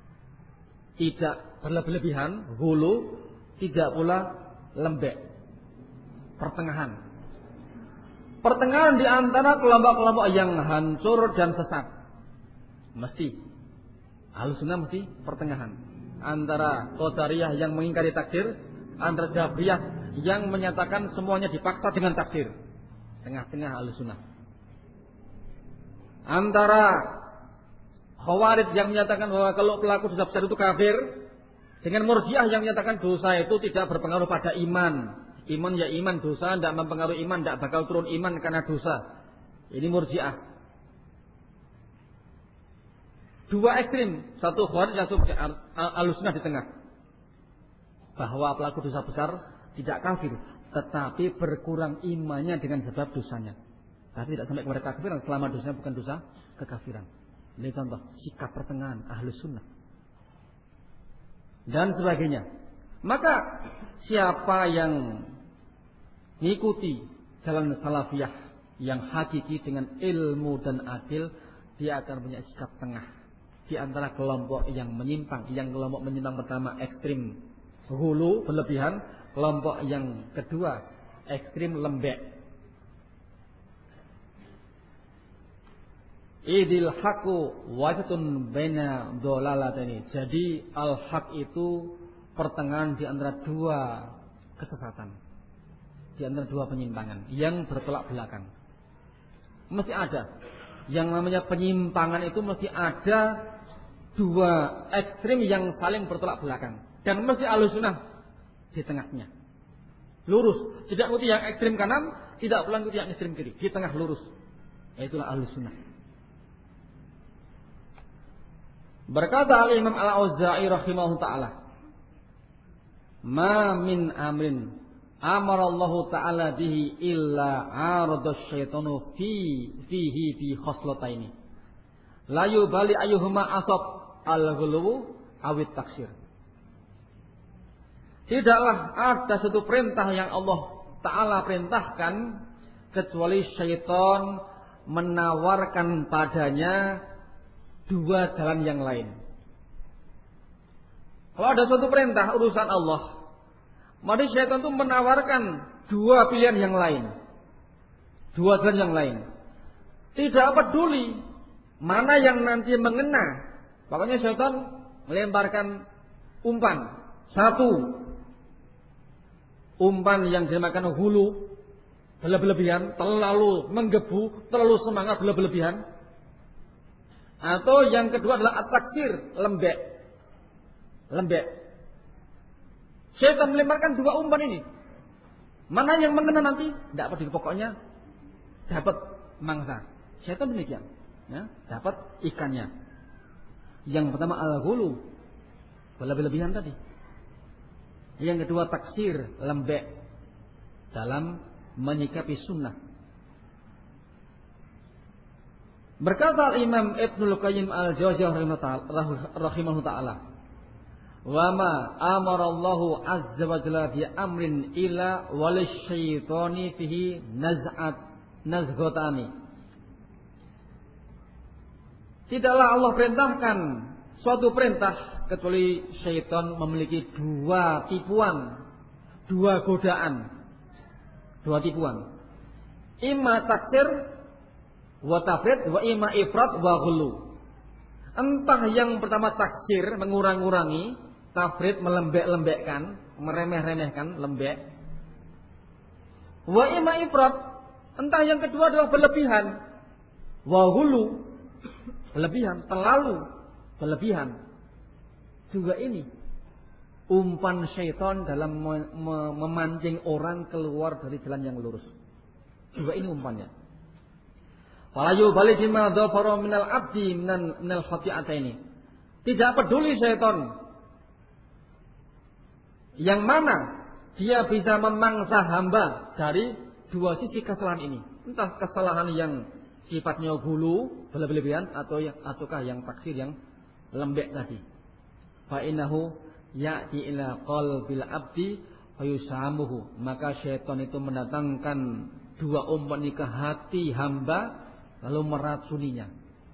Tidak berlebihan, hulu, tidak pula lembek. Pertengahan. Pertengahan di antara kelompok-kelompok yang hancur dan sesat. Mesti Ahlus Sunnah mesti pertengahan antara Qadariyah yang mengingkari takdir, antara Jabriyah yang menyatakan semuanya dipaksa dengan takdir. Tengah-tengah Ahlus Sunnah. Antara Khawarij yang menyatakan bahwa kalau pelaku dosa besar itu kafir, dengan Murji'ah yang menyatakan dosa itu tidak berpengaruh pada iman. Iman ya iman, dosa tidak mempengaruhi iman, tidak bakal turun iman karena dosa. Ini Murji'ah. Dua ekstrim, satu Khawarij, satu Ahlus Sunnah di tengah. Bahwa pelaku dosa besar tidak kafir, tetapi berkurang imannya dengan sebab dosanya. Tapi tidak sampai kepada kekafiran selama dosanya bukan dosa kekafiran. Ini contoh sikap pertengahan Ahlus Sunnah. dan sebagainya. Maka siapa yang mengikuti jalan salafiyah yang hakiki dengan ilmu dan adil, dia akan punya sikap tengah di antara kelompok yang menyimpang. Yang kelompok menyimpang pertama ekstrim hulu, berlebihan. Kelompok yang kedua ekstrim lembek. Idil haqqu wasatun baina dhalalatani. Jadi al-haq itu pertengahan di antara dua kesesatan, di antara dua penyimpangan yang bertolak belakang. Mesti ada. Yang namanya penyimpangan itu mesti ada dua ekstrim yang saling bertolak belakang. Dan mesti Ahlussunnah di tengahnya. Lurus. Tidak ikuti yang ekstrim kanan, tidak pula ikuti yang ekstrim kiri. Di tengah lurus. Itulah Ahlussunnah. Berkata Al-Imam Al-Auza'i rahimahullah ta'ala, ma min amrin amarallahu ta'ala bihi illa aradus syaitanu fi fihi fi khoslataini la yubali ayyuhuma asab al-ghuluw awit taksir. Tidaklah ada satu perintah yang Allah Ta'ala perintahkan kecuali syaitan menawarkan padanya dua jalan yang lain. Kalau ada suatu perintah urusan Allah, maka syaitan itu menawarkan dua pilihan yang lain, dua jalan yang lain. Tidak peduli mana yang nanti mengena. Pokoknya syaitan melemparkan umpan. Satu, umpan yang dinamakan hulu, berlebihan, terlalu menggebu, terlalu semangat, berlebihan. Atau yang kedua adalah at-taksir, lembek. Lembek. Syaitan melemparkan dua umpan ini. Mana yang mengena nanti? Tidak peduli, pokoknya dapat mangsa. Syaitan demikian, ya, dapat ikannya. Yang pertama al-ghulu, berlebihan tadi. Yang kedua taksir, lembek dalam menyikapi sunnah. Berkata Imam Ibnul Qayyim Al-Jauziyah rahimahullah ta'ala, wa ma amarallahu azza wa jalla bi amrin ila walisyaitani fihi naz'at nazghatani. Tidaklah Allah perintahkan suatu perintah kecuali syaitan memiliki dua tipuan, dua godaan, dua tipuan. Imma taksir wa tafrid wa imma ifrat wa ghulu. Entah yang pertama taksir, mengurang-urangi, tafrid melembek-lembekkan, meremeh-remehkan, lembek. Wa imma ifrat, entah yang kedua adalah berlebihan. Wa ghulu, berlebihan, terlalu berlebihan. Juga ini umpan syaitan dalam memancing orang keluar dari jalan yang lurus. Juga ini umpannya. Fala yubali bima dhafara minal abdi minal minal khati'ataini. Tidak peduli syaitan yang mana dia bisa memangsa hamba dari dua sisi kesalahan ini. Entah kesalahan yang sifatnya gulu, berlebihan, atau yang ataukah yang taksir, yang lembek tadi. Fa innahu ya'ti ila qalbil abdi fayusamuhu. Maka syaitan itu mendatangkan dua umpan ke hati hamba, lalu meracuninya.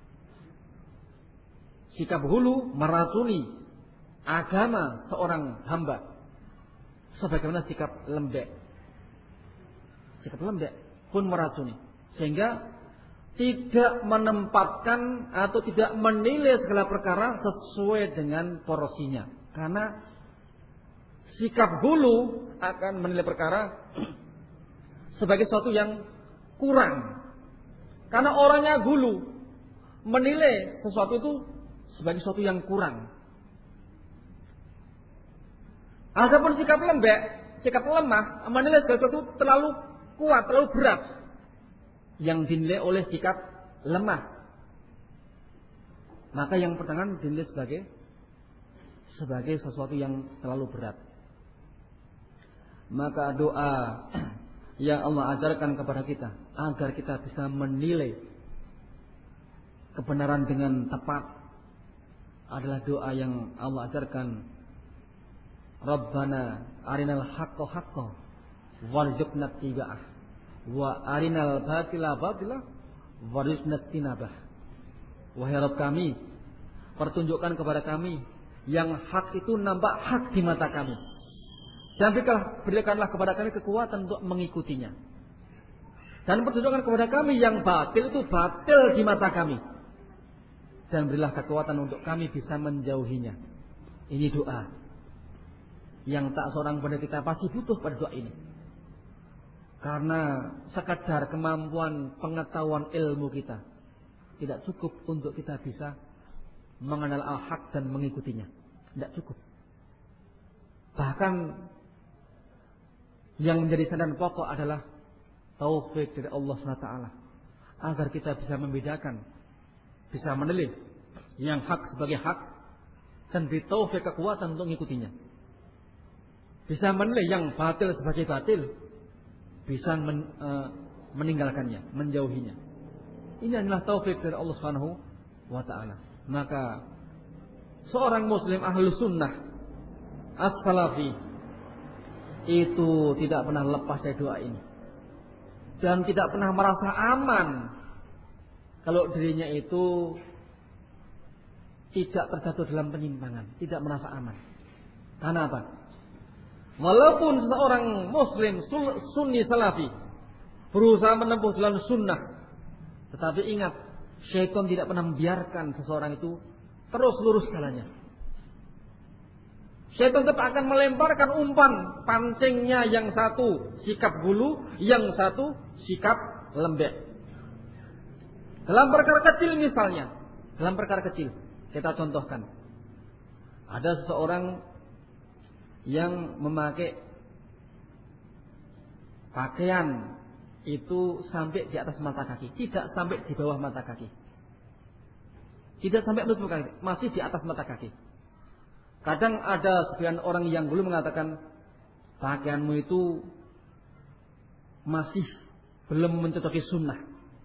Sikap hulu meracuni agama seorang hamba, sebagaimana sikap lembek. Sikap lembek pun meracuni, sehingga tidak menempatkan atau tidak menilai segala perkara sesuai dengan porsinya. Karena sikap hulu akan menilai perkara sebagai sesuatu yang kurang. Karena orangnya hulu menilai sesuatu itu sebagai sesuatu yang kurang. Adapun sikap lembek, sikap lemah menilai sesuatu itu terlalu kuat, terlalu berat, yang dinilai oleh sikap lemah. Maka yang pertengahan dinilai sebagai sebagai sesuatu yang terlalu berat. Maka doa yang Allah ajarkan kepada kita agar kita bisa menilai kebenaran dengan tepat adalah doa yang Allah ajarkan Rabbana arinal haqqo haqqo warzuqna ittiba'ah wa arinal batila batila warzuqna tinabah. Wahai Rabb kami, pertunjukkan kepada kami yang hak itu nampak hak di mata kami, dan berikanlah kepada kami kekuatan untuk mengikutinya. Dan pertunjukkan kepada kami yang batil itu batil di mata kami, dan berilah kekuatan untuk kami bisa menjauhinya. Ini doa yang tak seorang pada kita pasti butuh pada doa ini. Karena sekadar kemampuan pengetahuan ilmu kita tidak cukup untuk kita bisa mengenal al-haq dan mengikutinya. Tidak cukup. Bahkan yang menjadi sandaran pokok adalah taufik dari Allah subhanahu wa taala, agar kita bisa membedakan, bisa menilai yang hak sebagai hak, dan beri taufik kekuatan untuk mengikutinya. Bisa menilai yang batil sebagai batil, bisa men, uh, meninggalkannya, menjauhinya. Ini adalah taufik dari Allah Subhanahu wa taala. Maka seorang muslim ahlu sunnah as-salafi itu tidak pernah lepas dari doa ini, dan tidak pernah merasa aman kalau dirinya itu tidak terjatuh dalam penyimpangan, tidak merasa aman. Karena apa? Walaupun seorang muslim sunni salafi berusaha menempuh jalan sunnah, tetapi ingat, syaitan tidak pernah membiarkan seseorang itu terus lurus jalannya. Syaitan tetap akan melemparkan umpan pancingnya, yang satu sikap gulu, yang satu sikap lembek. Dalam perkara kecil misalnya, dalam perkara kecil kita contohkan, ada seseorang yang memakai pakaian itu sampai di atas mata kaki, tidak sampai di bawah mata kaki, tidak sampai menutup kaki, masih di atas mata kaki. Kadang ada sebagian orang yang dulu mengatakan pakaianmu itu masih belum mencocoki sunnah,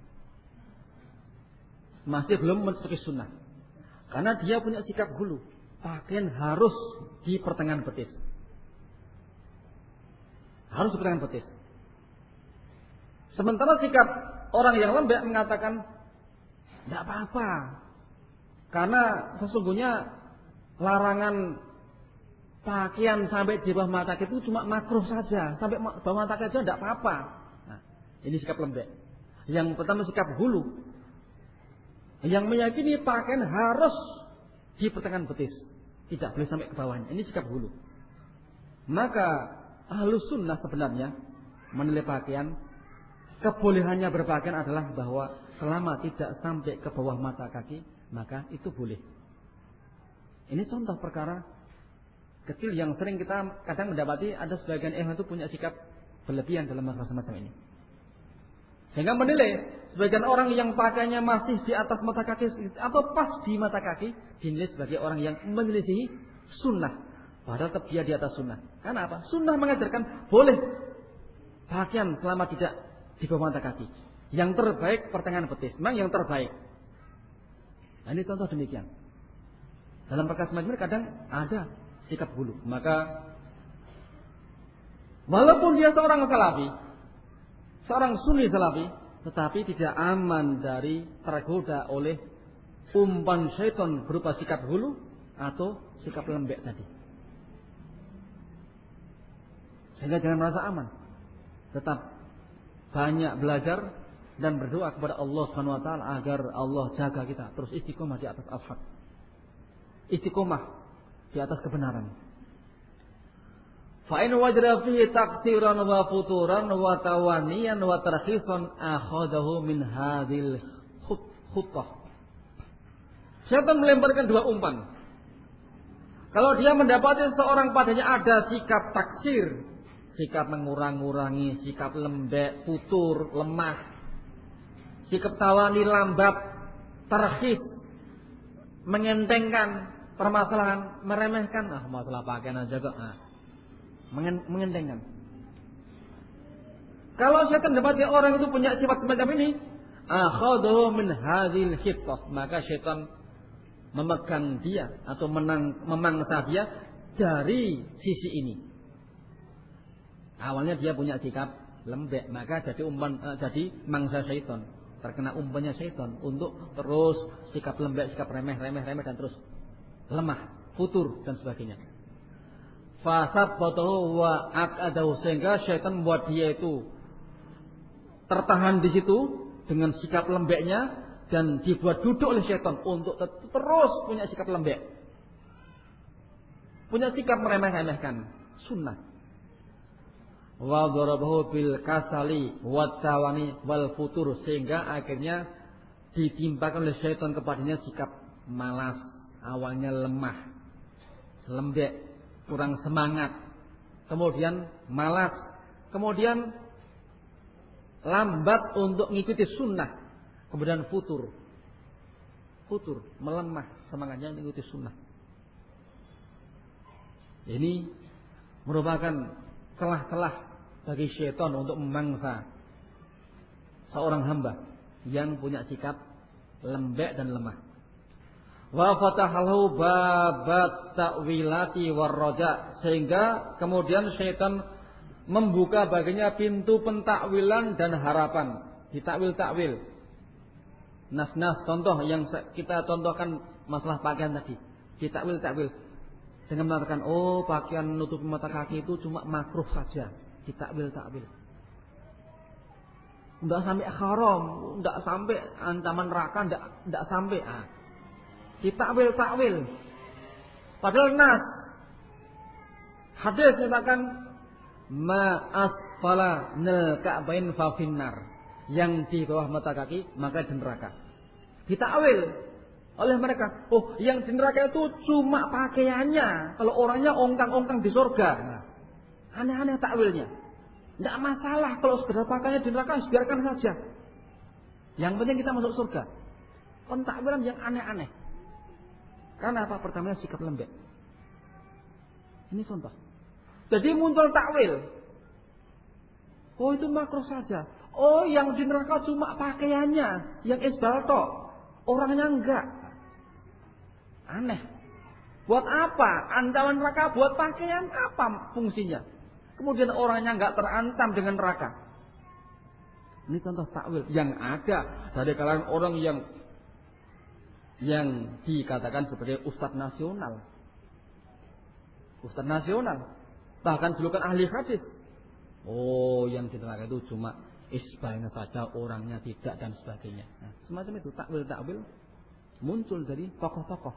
masih belum mencocoki sunnah, karena dia punya sikap gulu, pakaian harus di pertengahan betis, harus di pertengahan betis. Sementara sikap orang yang lembek mengatakan tidak apa-apa, karena sesungguhnya larangan pakaian sampai di bawah mata kaki itu cuma makruh saja, sampai bawah mata kaki aja tidak apa-apa. Nah, ini sikap lembek. Yang pertama sikap hulu, yang meyakini pakaian harus di pertengahan betis, tidak boleh sampai ke bawahnya. Ini sikap hulu. Maka ahlus sunnah sebenarnya menilai pakaian, kebolehannya berpakaian adalah bahwa selama tidak sampai ke bawah mata kaki, maka itu boleh. Ini contoh perkara kecil yang sering kita kadang mendapati ada sebagian ikhwan itu punya sikap berlebihan dalam masalah semacam ini, sehingga menilai sebagian orang yang pakaiannya masih di atas mata kaki atau pas di mata kaki dinilai sebagai orang yang menyelisihi sunnah, padahal tetap dia di atas sunnah. Karena apa? Sunnah mengajarkan boleh pakaian selama tidak di bawah mata kaki. Yang terbaik pertengahan betis, memang yang terbaik. Nah, ini contoh demikian. Dalam perkara semacam ini kadang ada sikap hulu. Maka walaupun dia seorang salafi, seorang sunni salafi, tetapi tidak aman dari tergoda oleh umpan syaitan berupa sikap hulu atau sikap lembek tadi. Sehingga jangan merasa aman. Tetap banyak belajar dan berdoa kepada Allah Subhanahu wa taala agar Allah jaga kita terus istiqomah di atas al-haq, istiqomah di atas kebenaran. Fa in wajada fihi taqsiran wa futuran wa tawaniyan wa tarhisan akhadahu min hadhil khuttah. Syaitan melemparkan dua umpan. Kalau dia mendapati seorang padanya ada sikap taksir, sikap mengurang-urangi, sikap lembek, futur, lemah, sikap tawani, lambat, tarhis, mengentengkan permasalahan, meremehkan, ah masalah pakaian aja kok, ah, mengentengkan. Kalau syaitan dapati orang itu punya sifat semacam ini, akhadahu min hadhil khittah, maka syaitan memegang dia atau menang, memangsa dia dari sisi ini. Awalnya dia punya sikap lembek, maka jadi umpan, eh, jadi mangsa syaitan, terkena umpannya syaitan untuk terus sikap lembek, sikap remeh, remeh, remeh dan terus lemah, futur dan sebagainya. Fathabbatahu wa aqadahu, sehingga syaitan membuat dia itu tertahan di situ dengan sikap lembeknya dan dibuat duduk oleh syaitan untuk terus punya sikap lembek, punya sikap meremeh-remehkan sunnah. Wa darabahu bil kasali wat tawani wal futur, sehingga akhirnya ditimpakan oleh syaitan kepadanya sikap malas, awalnya lemah, lembek, kurang semangat, kemudian malas, kemudian lambat untuk mengikuti sunnah, kemudian futur, futur, melemah semangatnya mengikuti sunnah. Ini merupakan celah-celah bagi syaitan untuk memangsa seorang hamba yang punya sikap lembek dan lemah. Wa fatahalahu babat ta'wilati warraja, sehingga kemudian syaitan membuka baginya pintu pentakwilan dan harapan. Ditakwil-takwil. Nas-nas contoh yang kita contohkan masalah pakaian tadi. Ditakwil-takwil dengan mengatakan, oh pakaian nutupi mata kaki itu cuma makruh saja. Ditakwil-takwil. Enggak sampai haram, enggak sampai ancaman neraka, enggak enggak sampai. Ah. Ditakwil-takwil. Padahal nas hadis menyatakan ma asfala nal ka'bain fa finnar, yang di bawah mata kaki maka di neraka. Ditakwil oleh mereka, oh yang di neraka itu cuma pakaiannya, kalau orangnya ongkang-ongkang di surga. Nah, aneh-aneh takwilnya. Tidak masalah kalau sekedar pakaiannya di neraka, biarkan saja. Yang penting kita masuk surga. Pentakwilan yang aneh-aneh. Karena apa? Pertamanya sikap lembek. Ini contoh. Jadi muncul takwil. Oh itu makruh saja. Oh yang di neraka cuma pakaiannya, yang isbal tok, orangnya enggak. Aneh. Buat apa? Ancaman neraka buat pakaian apa fungsinya? Kemudian orangnya enggak terancam dengan neraka. Ini contoh takwil yang ada dari kalangan orang yang yang dikatakan sebagai ustadz nasional. Ustadz nasional. Bahkan dulu kan ahli hadis. Oh yang di neraka itu cuma isbalnya saja, orangnya tidak, dan sebagainya. Nah, semacam itu takwil-takwil muncul dari tokoh-tokoh.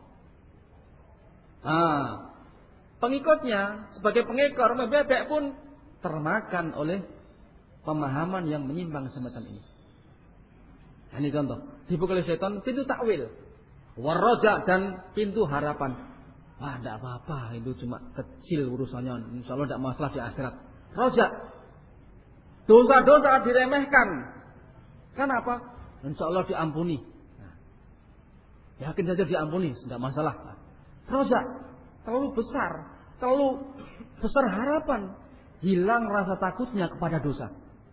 Ah, pengikutnya sebagai pengekor bebek pun termakan oleh pemahaman yang menyimpang semacam ini. Nah, ini contoh. Dibuka oleh setan pintu takwil, warroja, dan pintu harapan. Wah, tidak apa-apa, itu cuma kecil urusannya, insya Allah tidak masalah di akhirat. Roja, dosa-dosa diremehkan. Kenapa? Insya Allah diampuni. Nah, yakin saja diampuni, tidak masalah. Roja, terlalu besar, terlalu besar harapan, hilang rasa takutnya kepada dosa.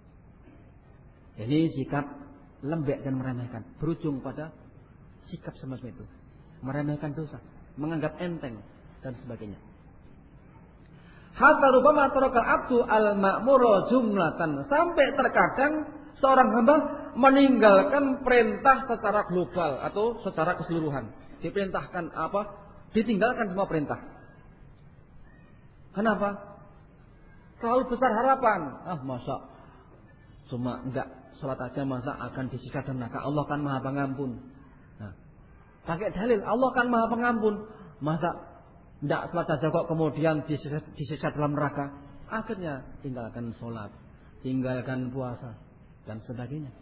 Ini sikap lembek dan meremehkan, berujung pada sikap semacam itu, meremehkan dosa, menganggap enteng dan sebagainya. Hatta rubama tarakal abdu al-ma'mura jumlatan, sampai terkadang seorang hamba meninggalkan perintah secara global atau secara keseluruhan. Diperintahkan apa? Ditinggalkan semua perintah. Kenapa? Terlalu besar harapan. Ah, masa cuma enggak salat aja masa akan disiksa dan neraka? Allah kan Maha Pengampun. Nah, pakai dalil Allah kan Maha Pengampun. Masa tidak salat saja kok kemudian disiksa, disiksa dalam neraka? Akhirnya tinggalkan sholat, tinggalkan puasa dan sebagainya.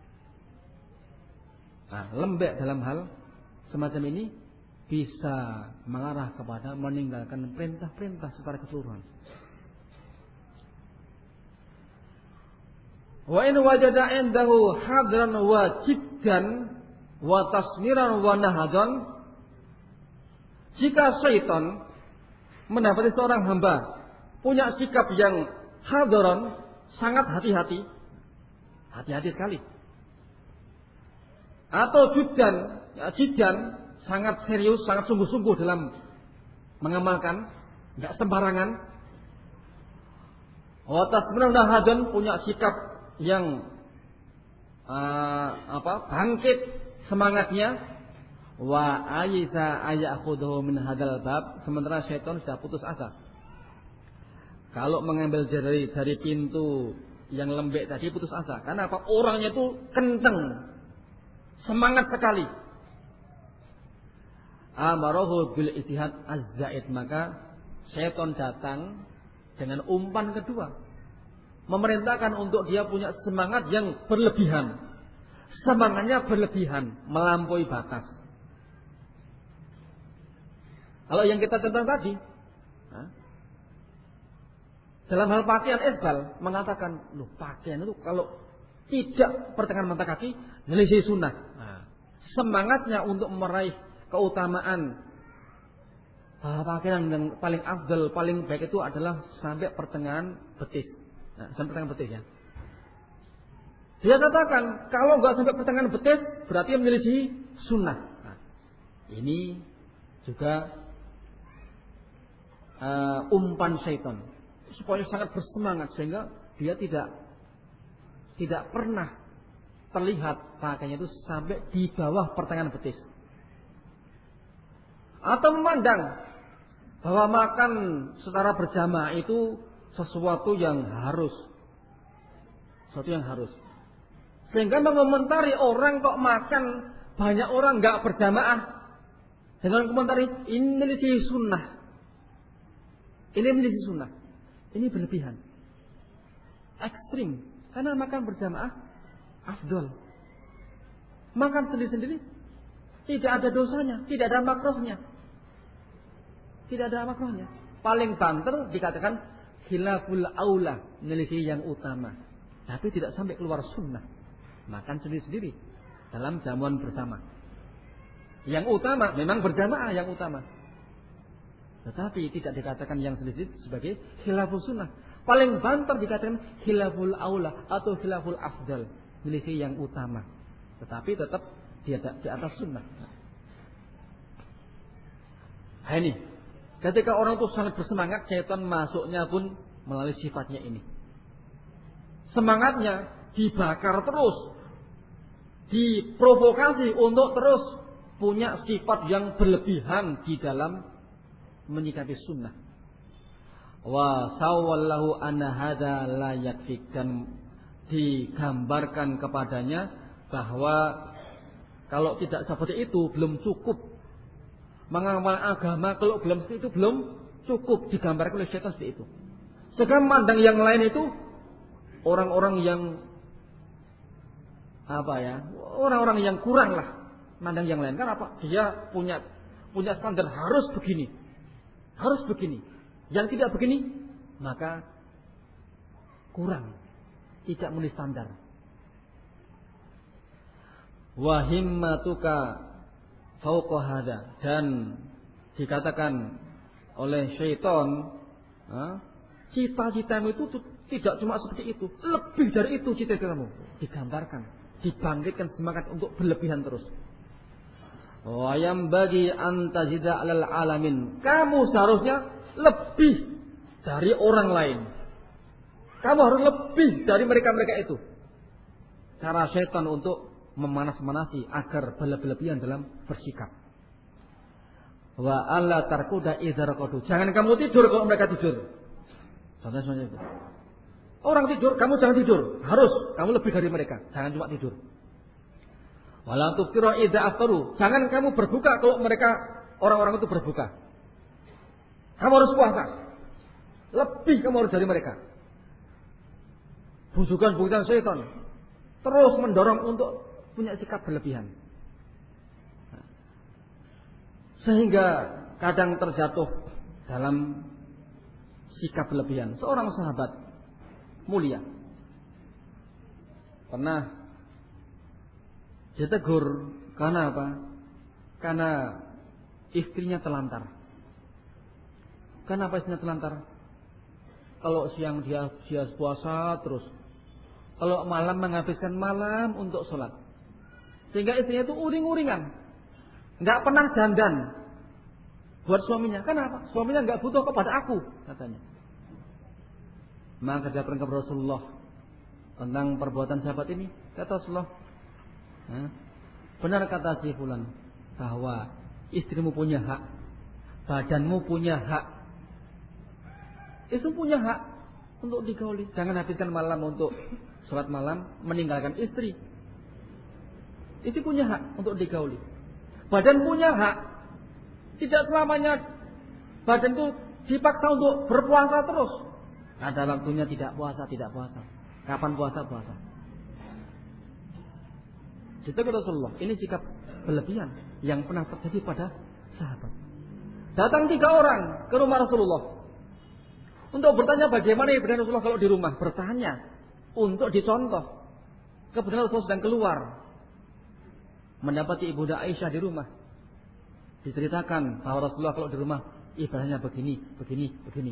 Nah, lembek dalam hal semacam ini bisa mengarah kepada meninggalkan perintah-perintah secara keseluruhan. Wa in wajada indahu hadran wa jiddan wa tasmiran wa nahadan, jika syaitan mendapati seorang hamba punya sikap yang hadran, sangat hati-hati, hati-hati sekali, atau jiddan, ya jiddan, sangat serius, sangat sungguh-sungguh dalam mengamalkan, Enggak sembarangan. Wa tasbiruna hadun punya sikap yang uh, apa? Bangkit semangatnya. Wa ayisa ayakhudhu min hadal bab, sementara syaitan sudah putus asa. Kalau mengambil dari dari pintu yang lembek tadi putus asa. Karena apa? Orangnya itu kenceng. Semangat sekali. Amarahu bil istihad az-zaid, maka syaitan datang dengan umpan kedua. Memerintahkan untuk dia punya semangat yang berlebihan. Semangatnya berlebihan, melampaui batas. Kalau yang kita tentang tadi, dalam hal pakaian Isbal mengatakan, loh pakaian itu kalau tidak pertengahan mata kaki nyelisih sunnah. Nah, semangatnya untuk meraih keutamaan bahwa pakaian yang paling afdal, paling baik itu adalah sampai pertengahan betis. Nah, sampai pertengahan betis ya. Dia katakan kalau nggak sampai pertengahan betis berarti menyelisih sunnah. Nah, ini juga uh, umpan syaitan supaya sangat bersemangat sehingga dia tidak tidak pernah terlihat pakaiannya itu sampai di bawah pertengahan betis. Atau memandang bahwa makan secara berjamaah itu sesuatu yang harus, sesuatu yang harus. Sehingga mengomentari orang kok makan banyak orang nggak berjamaah dengan komentari ini menyelisih sunnah, ini menyelisih sunnah. Ini berlebihan, ekstrim. Karena makan berjamaah afdol. Makan sendiri-sendiri tidak ada dosanya, tidak ada makruhnya, tidak ada makruhnya. Paling banter dikatakan khilaful aula, menyelisih yang utama, tapi tidak sampai keluar sunnah. Makan sendiri-sendiri dalam jamuan bersama. Yang utama memang berjamaah yang utama. Tetapi tidak dikatakan yang sendiri sebagai khilaful sunnah. Paling banter dikatakan khilaful aula atau khilaful afdal, menyelisih yang utama. Tetapi tetap di atas sunnah. Nah ini, ketika orang itu sangat bersemangat, syaitan masuknya pun melalui sifatnya ini. Semangatnya dibakar terus, diprovokasi untuk terus punya sifat yang berlebihan di dalam menyikapi sunnah. Wa sawallahu anna hadza la yakfik, dan digambarkan kepadanya bahwa kalau tidak seperti itu belum cukup. Mengamal agama kalau belum seperti itu belum cukup, digambarkan oleh syaitan seperti itu. Sekarang mandang yang lain itu orang-orang yang apa ya? Orang-orang yang kurang lah. Mandang yang lain kan apa? Dia punya punya standar harus begini. Harus begini. Yang tidak begini maka kurang, tidak memenuhi standar. Wa himmatuka fauqa hada, dan dikatakan oleh syaitan, cita-citamu itu tidak cuma seperti itu, lebih dari itu cita-citamu. Digambarkan, dibangkitkan semangat untuk berlebihan terus. Wa yambagi antazida 'alal alamin, kamu seharusnya lebih dari orang lain. Kamu harus lebih dari mereka-mereka itu. Cara syaitan untuk memanas-manasi agar berlebihan dalam bersikap. Wa alla tarkuda idza raqadu, jangan kamu tidur kalau mereka tidur. Contohnya seperti itu. Orang tidur, kamu jangan tidur. Harus kamu lebih dari mereka, jangan cuma tidur. Wala tuftiru idza aftaru, jangan kamu berbuka kalau mereka orang-orang itu berbuka. Kamu harus puasa. Lebih kamu harus dari mereka. Bujukan-bujukan syaitan terus mendorong untuk punya sikap berlebihan. Sehingga kadang terjatuh dalam sikap berlebihan. Seorang sahabat mulia pernah ditegur karena apa? Karena istrinya telantar. Kenapa istrinya telantar? Kalau siang dia dia puasa terus, kalau malam menghabiskan malam untuk sholat, sehingga istrinya itu uring-uringan, nggak pernah dandan, buat suaminya. Kenapa? Suaminya nggak butuh kepada aku, katanya. Maka dia perintah Rasulullah tentang perbuatan sahabat ini. Kata Rasulullah, benar kata si fulan bahwa istrimu punya hak, badanmu punya hak, itu punya hak untuk digauli. Jangan habiskan malam untuk sholat malam meninggalkan istri. Itu punya hak untuk digauli. Badan punya hak. Tidak selamanya badan itu dipaksa untuk berpuasa terus. Ada waktunya tidak puasa, tidak puasa. Kapan puasa, puasa. Itu kata Rasulullah. Ini sikap berlebihan yang pernah terjadi pada sahabat. Datang tiga orang ke rumah Rasulullah untuk bertanya bagaimana ibadah Rasulullah kalau di rumah. Bertanya untuk dicontoh. Kebetulan Rasulullah sedang keluar, mendapati Ibunda Aisyah di rumah. Diceritakan bahwa Rasulullah kalau di rumah ibadahnya begini, begini, begini.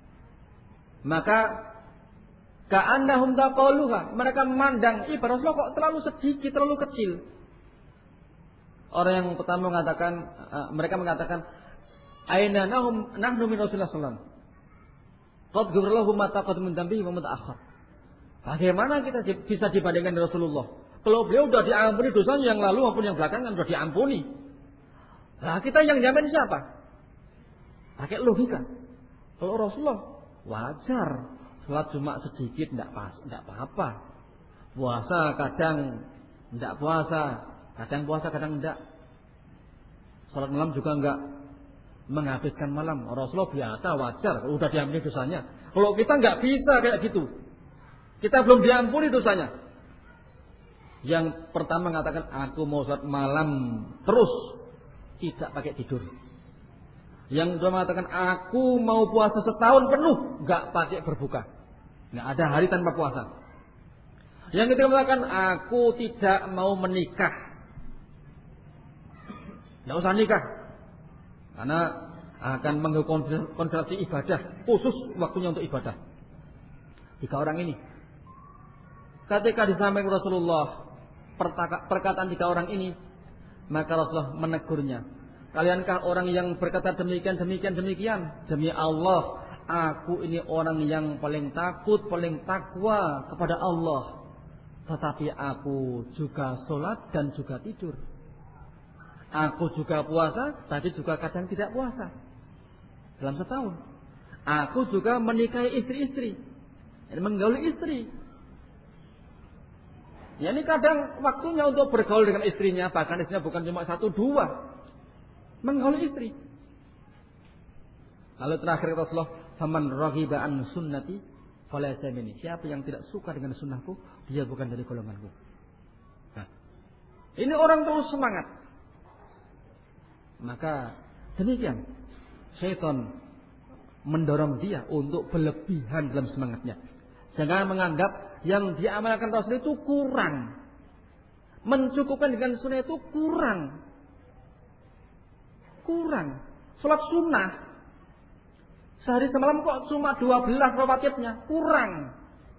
Maka ka'annahum taqaluha, mereka memandang ibadah Rasulullah kok terlalu sedikit, terlalu kecil. Orang yang pertama mengatakan, uh, mereka mengatakan, aina nahum nahnu min Rasulullah sallallahu alaihi wasallam. Qad ghufirallahu ma taqaddama min dhanbihi wa ma ta'akhkhar. Bagaimana kita bisa dibandingkan dengan Rasulullah? Kalau beliau sudah diampuni dosanya yang lalu maupun yang belakangan sudah diampuni. Nah, kita yang jamin siapa? Pakai logika. Kalau Rasulullah wajar, salat cuma sedikit enggak pas, enggak apa-apa. Puasa kadang enggak puasa, kadang puasa kadang enggak. Salat malam juga enggak menghabiskan malam. Rasulullah biasa, wajar, kalau sudah diampuni dosanya. Kalau kita enggak bisa kayak gitu. Kita belum diampuni dosanya. Yang pertama mengatakan aku mau salat malam terus, tidak pakai tidur. Yang kedua mengatakan aku mau puasa setahun penuh, enggak pakai berbuka. Enggak ada hari tanpa puasa. Yang ketiga mengatakan aku tidak mau menikah. Enggak usah nikah. Karena akan mengganggu konsentrasi ibadah, khusus waktunya untuk ibadah. Tiga orang ini. Ketika disampaikan Rasulullah perkataan tiga orang ini, maka Rasulullah menegurnya. Kaliankah orang yang berkata demikian, demikian, demikian? Demi Allah, aku ini orang yang paling takut, paling takwa kepada Allah. Tetapi aku juga sholat dan juga tidur. Aku juga puasa, tapi juga kadang tidak puasa. Dalam setahun. Aku juga menikahi istri-istri. Menggauli istri. Ya ini kadang waktunya untuk bergaul dengan istrinya. Bahkan istrinya bukan cuma satu dua. Menggauli istri. Lalu terakhir Rasulullah, faman raghiba an sunnati falaysa minni. Siapa yang tidak suka dengan sunnahku, dia bukan dari golonganku. Nah, ini orang terus semangat. Maka demikian syaitan mendorong dia untuk berlebihan dalam semangatnya. Sehingga menganggap yang diamalkan Rasul itu kurang. Mencukupkan dengan sunnah itu kurang. Kurang. Salat sunnah sehari semalam kok cuma dua belas rawatibnya. Kurang.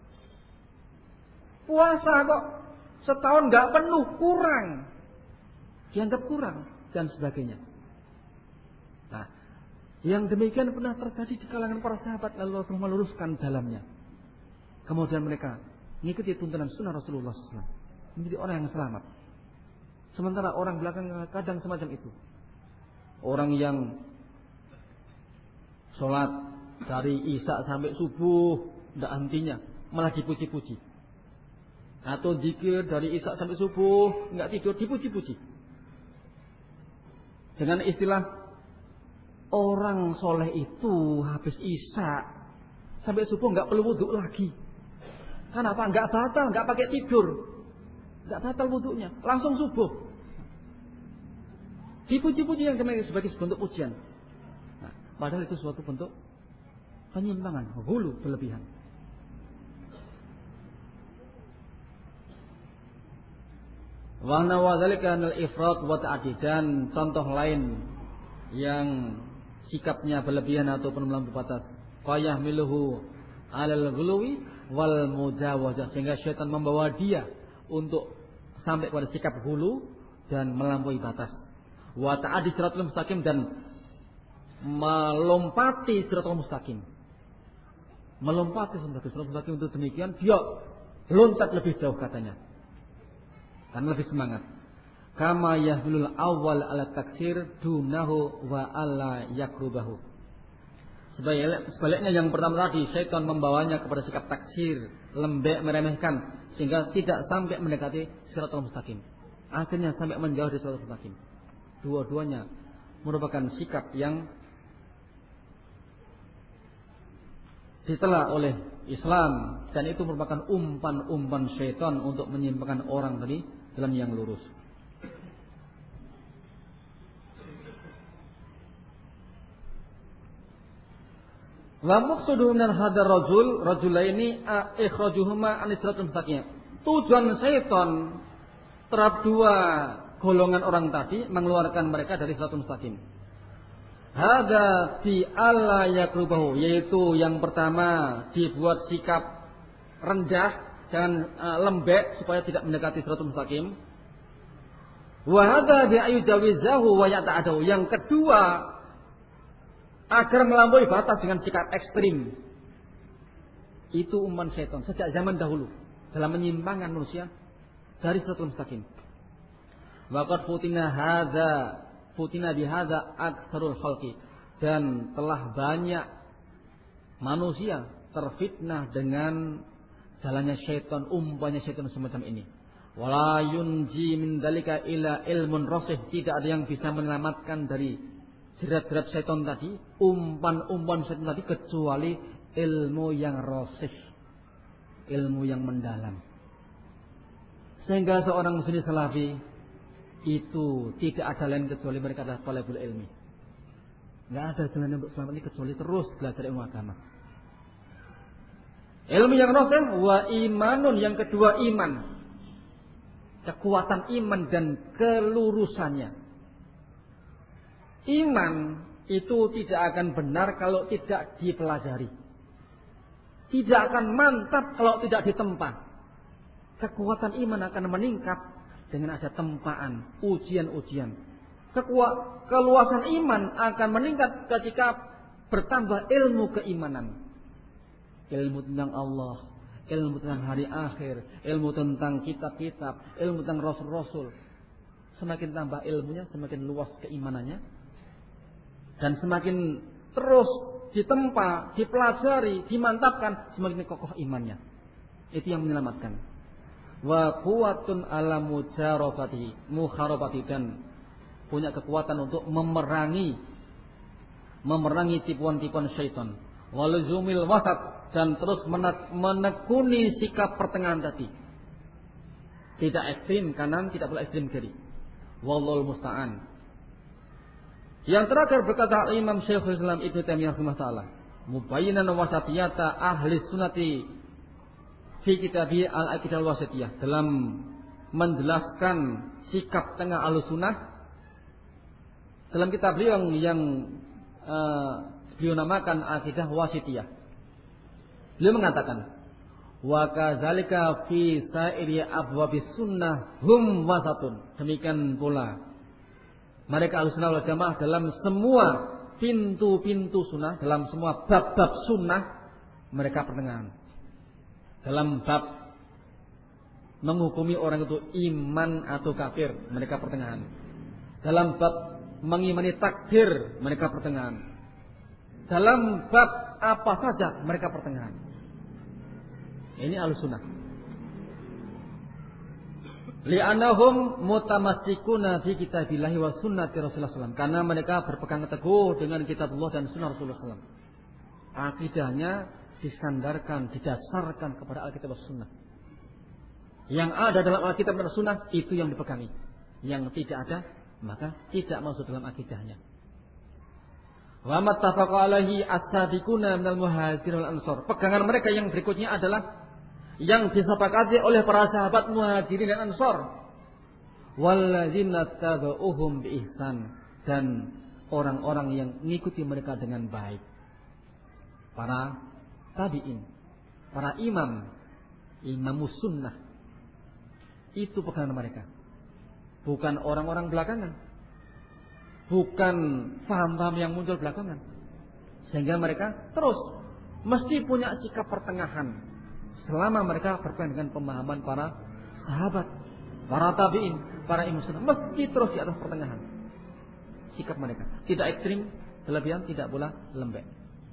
Puasa kok setahun gak penuh. Kurang. Dianggap kurang. Dan sebagainya. Nah, yang demikian pernah terjadi di kalangan para sahabat. Lalu Rasulullah meluruskan jalannya. Kemudian mereka mengikuti tuntunan sunnah Rasulullah shallallahu alaihi wasallam. Menjadi orang yang selamat. Sementara orang belakang kadang semacam itu. Orang yang sholat dari isya sampai subuh tidak hentinya, malah dipuji-puji. Atau zikir dari isya sampai subuh enggak tidur, dipuji-puji. Dengan istilah orang soleh itu habis isya sampai subuh enggak perlu wudhu lagi. Kenapa? Enggak batal, enggak pakai tidur. Enggak batal wudhunya, langsung subuh. Dipuji-puji yang demikian sebagai bentuk pujian. Nah, padahal itu suatu bentuk penyimpangan, hulu berlebihan. Wa nawadzalika anal ifrat wa ta'did, dan contoh lain yang sikapnya berlebihan ataupun melampaui batas. Fayahmiluhu 'alal ghuluwi wal mujawazah, sehingga syaitan membawa dia untuk sampai pada sikap hulu dan melampaui batas. Wa ta'addi siratal mustaqim, dan melompati siratal mustaqim. Melompati siratal mustaqim itu demikian, dia loncat lebih jauh katanya. Karena lebih semangat. Kama yahlul awal ala taksir dunahu wa ala yakrubahu. Sebaliknya yang pertama tadi, syaitan membawanya kepada sikap taksir, lembek, meremehkan, sehingga tidak sampai mendekati siratal mustaqim. Akhirnya sampai menjauh dari siratal mustaqim. Dua-duanya merupakan sikap yang dicela oleh Islam, dan itu merupakan umpan-umpan syaitan untuk menyimpangkan orang tadi dalam yang lurus. Wa maqsudu min hadar rajul rajulaini ikhrajuhuma an siratal mustaqim. Tujuan syaitan terhadap dua golongan orang tadi mengeluarkan mereka dari siratal mustaqim. Hada fi alla yakrubahu, yaitu yang pertama dibuat sikap rendah, jangan uh, lembek supaya tidak mendekati siratal mustaqim. Wa hada bi ayujawizahu wa yata'adahu. Yang kedua, agar melampaui batas dengan sikap ekstrim. Itu umpan syaitan sejak zaman dahulu dalam menyimpangkan manusia dari siratal mustaqim. Waqad futina hadza futina bihadza aktsarul khalqi, dan telah banyak manusia terfitnah dengan jalannya syaitan, umpannya syaitan semacam ini. Wala yunji min dalika ila ilmun rasih, tidak ada yang bisa menyelamatkan dari jerat-jerat syaitan tadi, umpan-umpan syaitan tadi, kecuali ilmu yang rasih, ilmu yang mendalam. Sehingga seorang muslim salafi itu tidak ada lain kecuali mereka adalah talabul ilmi. Tidak ada jalan untuk selamat ini kecuali terus belajar ilmu agama. Ilmu yang rasih wa imanun, yang kedua iman, kekuatan iman dan kelurusannya. Iman itu tidak akan benar kalau tidak dipelajari. Tidak akan mantap kalau tidak ditempa. Kekuatan iman akan meningkat dengan ada tempaan, ujian-ujian. Kekua, keluasan iman akan meningkat ketika bertambah ilmu keimanan. Ilmu tentang Allah, ilmu tentang hari akhir, ilmu tentang kitab-kitab, ilmu tentang rasul-rasul. Semakin tambah ilmunya, semakin luas keimanannya. Dan semakin terus ditempa, dipelajari, dimantapkan, semakin kokoh imannya. Itu yang menyelamatkan. Wa quwwatun ala mujarabati mukharabati, dan punya kekuatan untuk memerangi memerangi tipuan-tipuan syaitan. Waluzumil wasat, dan terus menekuni sikap pertengahan tadi. Tidak ekstrim kanan, tidak pula ekstrim kiri. Wallahul musta'an. Yang terakhir berkata Imam Syekhul Islam Ibnu Taimiyah rahimahullah, mubayyinan wasatiyata ahli sunnati fi kitabi al-aqidah al-wasatiyah, dalam menjelaskan sikap tengah Ahlussunnah dalam kitab beliau yang, yang uh, beliau namakan Aqidah Wasitiyah. Beliau mengatakan, wa kadzalika fi sa'iri abwabis sunnah hum wasatun. Demikian pula mereka Ahlussunnah wal Jamaah dalam semua pintu-pintu sunnah, dalam semua bab-bab sunnah, mereka pertengahan. Dalam bab menghukumi orang itu iman atau kafir, mereka pertengahan. Dalam bab mengimani takdir, mereka pertengahan. Dalam bab apa saja, mereka pertengahan. Ini Ahlussunnah. Li'annahum mutamassikuna fi kitabillahi wa sunnati Rasulullah sallallahu alaihi wasallam. Karena mereka berpegang teguh dengan kitabullah dan sunnah Rasulullah sallallahu alaihi wasallam. Akidahnya disandarkan, didasarkan kepada Alkitab dan Sunnah. Yang ada dalam Alkitab dan Sunnah itu yang dipegangi. Yang tidak ada, maka tidak masuk dalam akidahnya. Wa mattafaqa alaihi as-sabiquna minal muhajirin wal ansar. Pegangan mereka yang berikutnya adalah yang disepakati oleh para sahabat muhajirin dan ansar. Walladzina tabauhum bi ihsan, dan orang-orang yang mengikuti mereka dengan baik. Para tabi'in, para imam, imamus sunnah, itu pegangan mereka. Bukan orang-orang belakangan. bukan faham-faham yang muncul belakangan. Sehingga mereka terus mesti punya sikap pertengahan selama mereka berpegang dengan pemahaman para sahabat, para tabi'in, para imam sunnah, mesti terus di atas pertengahan sikap mereka, tidak ekstrim, berlebihan, tidak pula lembek.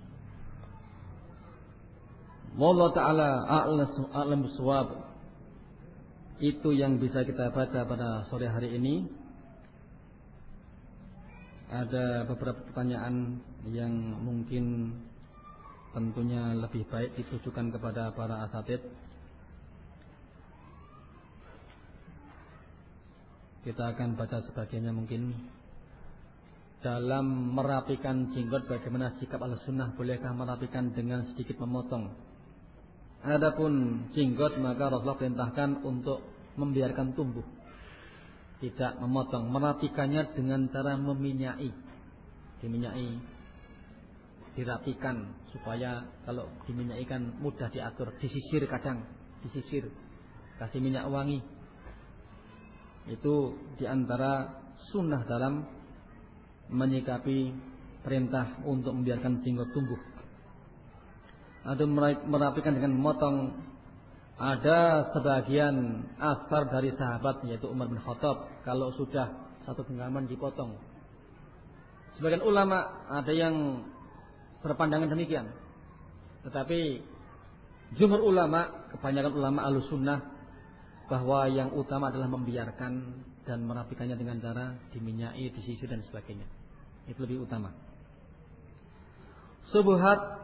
Wallahu ta'ala a'lam bishawab. Itu yang bisa kita baca pada sore hari ini. Ada beberapa pertanyaan yang mungkin tentunya lebih baik ditujukan kepada para asatid. Kita akan baca sebagiannya mungkin. Dalam merapikan jenggot, bagaimana sikap Ahlussunnah? Bolehkah merapikan dengan sedikit memotong? Adapun jenggot, maka Rasulullah perintahkan untuk membiarkan tumbuh, tidak memotong. Merapikannya dengan cara meminyai, diminyai, dirapikan supaya kalau diminyai kan mudah diatur. Disisir, kadang disisir, kasih minyak wangi. Itu diantara sunnah dalam menyikapi perintah untuk membiarkan jenggot tumbuh. Ada merapikan dengan memotong. Ada sebagian asar dari sahabat, yaitu Umar bin Khattab, kalau sudah satu genggaman dipotong. Sebagian ulama ada yang berpandangan demikian, tetapi jumhur ulama, kebanyakan ulama Ahlussunnah, bahwa yang utama adalah membiarkan dan merapikannya dengan cara diminyai, disisir dan sebagainya. Itu lebih utama. Syubhat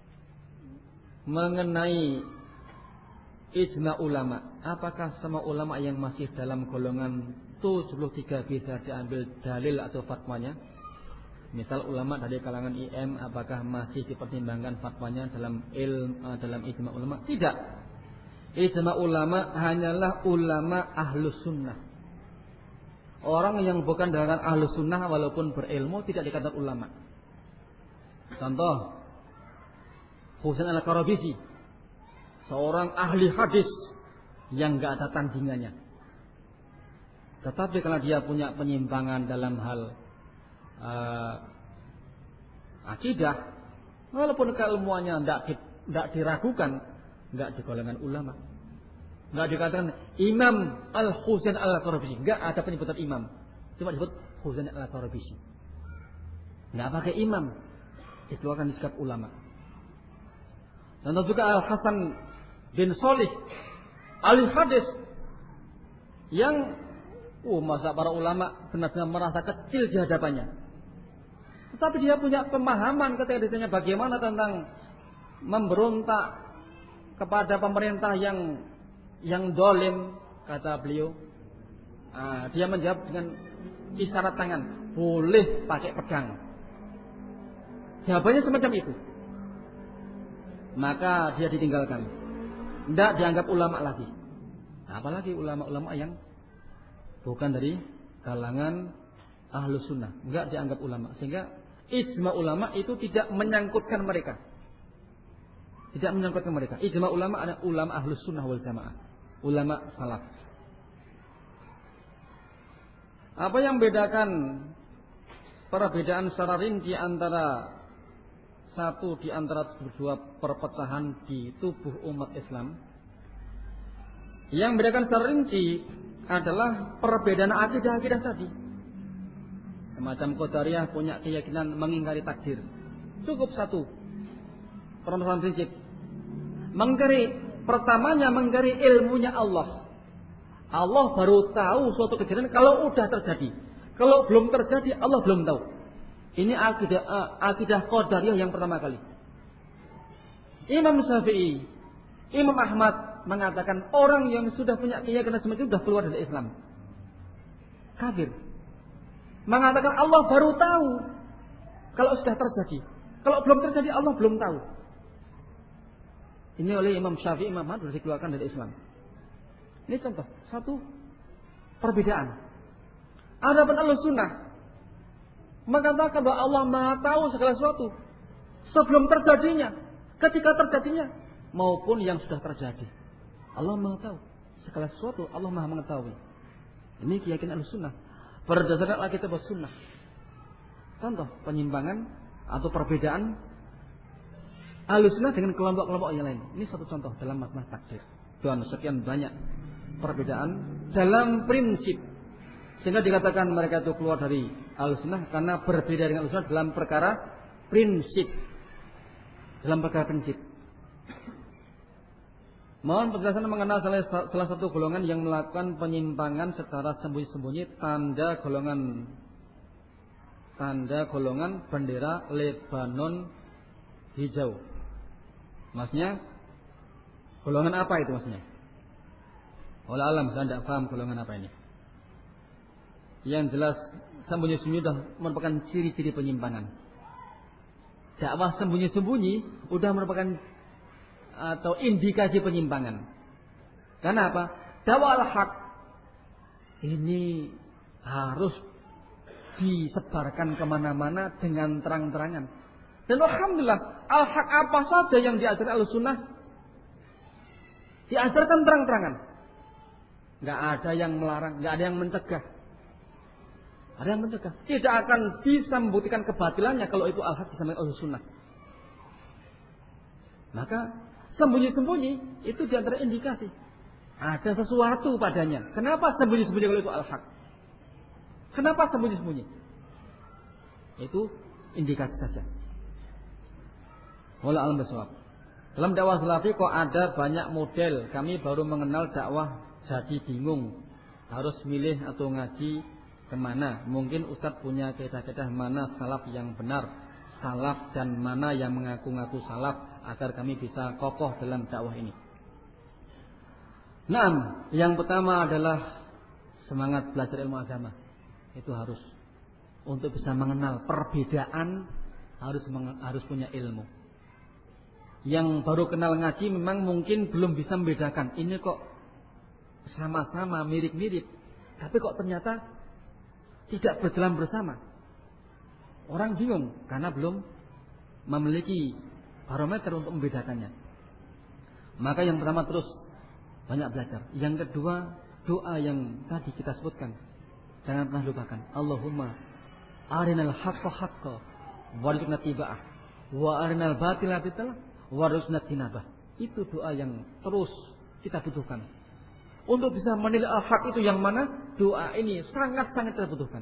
mengenai ijma ulama, apakah semua ulama yang masih dalam golongan tujuh puluh tiga bisa diambil dalil atau fatwanya? Misal ulama dari kalangan I M, apakah masih dipertimbangkan fatwanya dalam ilmu, dalam ijma ulama? Tidak. Ijma ulama hanyalah ulama ahlus sunnah. Orang yang bukan dengan ahlus sunnah walaupun berilmu tidak dikatakan ulama. Contoh, Husain al-Qarabisi, seorang ahli hadis yang gak ada tandingannya. Tetapi kalau dia punya penyimpangan dalam hal uh, akidah, walaupun keilmuannya tidak diragukan, nggak digolongkan ulama, nggak dikatakan Imam Al-Husain Al-Qarabisi, nggak ada penyebutan imam, cuma disebut Husain Al-Qarabisi, nggak pakai imam, dikeluarkan di sikap ulama. Dan juga Al-Hasan bin Shalih ahli hadis yang oh, masa para ulama benar-benar merasa kecil di hadapannya. Tetapi dia punya pemahaman ketika ditanya bagaimana tentang memberontak kepada pemerintah yang yang dolim, kata beliau. Nah, dia menjawab dengan isyarat tangan, boleh pakai pedang. Jawabannya semacam itu. Maka dia ditinggalkan, tidak dianggap ulama lagi. Apalagi ulama-ulama yang bukan dari kalangan ahlus sunnah, enggak dianggap ulama. Sehingga ijma ulama itu tidak menyangkutkan mereka, tidak menyangkutkan mereka. Ijma ulama adalah ulama ahlus sunnah wal jamaah, ulama salaf. Apa yang membedakan perbedaan secara rinci antara satu di antara dua perpecahan di tubuh umat Islam? Yang membedakan secara rinci adalah perbedaan akidah-akidah tadi. Semacam Qadariyah punya keyakinan mengingkari takdir. Cukup satu permasalahan prinsip. Mengingkari, pertamanya mengingkari ilmunya Allah. Allah baru tahu suatu kejadian kalau udah terjadi. Kalau belum terjadi Allah belum tahu. Ini akidah uh, akidah Qadariyah yang pertama kali. Imam Syafi'i, Imam Ahmad mengatakan orang yang sudah punya keyakinan semacam itu sudah keluar dari Islam, kafir. Mengatakan Allah baru tahu kalau sudah terjadi. Kalau belum terjadi Allah belum tahu. Ini oleh Imam Syafi'i, Imam Ahmad sudah dikeluarkan dari Islam. Ini contoh satu perbedaan. Adapun Ahlussunnah mengatakan bahwa Allah Maha tahu segala sesuatu sebelum terjadinya, ketika terjadinya, maupun yang sudah terjadi. Allah Maha tahu segala sesuatu, Allah Maha mengetahui. Ini keyakinan Ahlussunnah berdasarkan Alkitab dan Sunnah. contoh penyimpangan atau perbedaan Ahlussunnah dengan kelompok-kelompok yang lain. Ini satu contoh dalam masalah takdir. Dan sekian banyak perbedaan dalam prinsip, sehingga dikatakan mereka itu keluar dari Ahlussunnah karena berbeda dengan Ahlussunnah dalam perkara prinsip. Dalam perkara prinsip. Mohon penjelasan mengenal salah, salah satu golongan yang melakukan penyimpangan secara sembunyi-sembunyi, tanda golongan tanda golongan bendera Lebanon hijau. Maksudnya golongan apa itu maksudnya? Wallahu alam, saya tidak paham golongan apa ini. Yang jelas sembunyi-sembunyi sudah merupakan ciri-ciri penyimpangan. Dakwah sembunyi-sembunyi sudah merupakan atau indikasi penyimpangan. Karena apa? Dakwah al-haq ini harus disebarkan kemana-mana dengan terang-terangan. Dan alhamdulillah, al-haq apa saja yang diajarkan Ahlussunnah diajarkan terang-terangan. Enggak ada yang melarang, enggak ada yang mencegah. Ada yang mencegah. Tidak akan bisa membuktikan kebatilannya kalau itu al-haq disampaikan Ahlussunnah. Maka sembunyi-sembunyi itu di antara indikasi ada sesuatu padanya. Kenapa sembunyi-sembunyi kalau itu al-haq? Kenapa sembunyi-sembunyi? Itu indikasi saja. Wallahu a'lam bishawab. Dalam dakwah salafi kok ada banyak model. Kami baru mengenal dakwah jadi bingung. Harus milih atau ngaji kemana. Mungkin Ustadz punya kaidah-kaidah mana salaf yang benar, salaf dan mana yang mengaku-ngaku salaf, agar kami bisa kokoh dalam dakwah ini. Nah, yang pertama adalah semangat belajar ilmu agama. Itu harus. Untuk bisa mengenal perbedaan harus harus punya ilmu. Yang baru kenal ngaji memang mungkin belum bisa membedakan. Ini kok sama-sama mirip-mirip, tapi kok ternyata tidak berjalan bersama. Orang bingung karena belum memiliki barometer untuk membedakannya. Maka yang pertama terus banyak belajar. Yang kedua, doa yang tadi kita sebutkan. Jangan pernah lupakan. Allahumma arinal haqqa haqqa warzuqna tiba'ah wa arinal batila batila warzuqna tinabah. Itu doa yang terus kita butuhkan. Untuk bisa menilai al-haq itu yang mana, doa ini sangat-sangat kita butuhkan.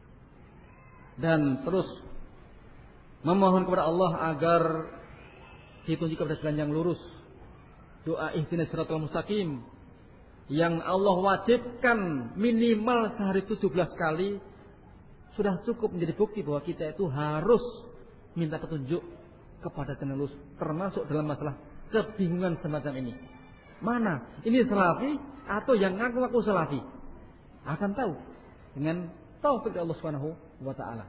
Dan terus memohon kepada Allah agar ditunjuk kepada jalan yang lurus. Doa ihdinas siratal mustaqim yang Allah wajibkan minimal sehari tujuh belas kali sudah cukup menjadi bukti bahwa kita itu harus minta petunjuk kepada jalan lurus, termasuk dalam masalah kebingungan semacam ini. Mana? Ini salafi atau yang ngaku-ngaku salafi? Akan tahu dengan taufik dari Allah Subhanahu wa taala.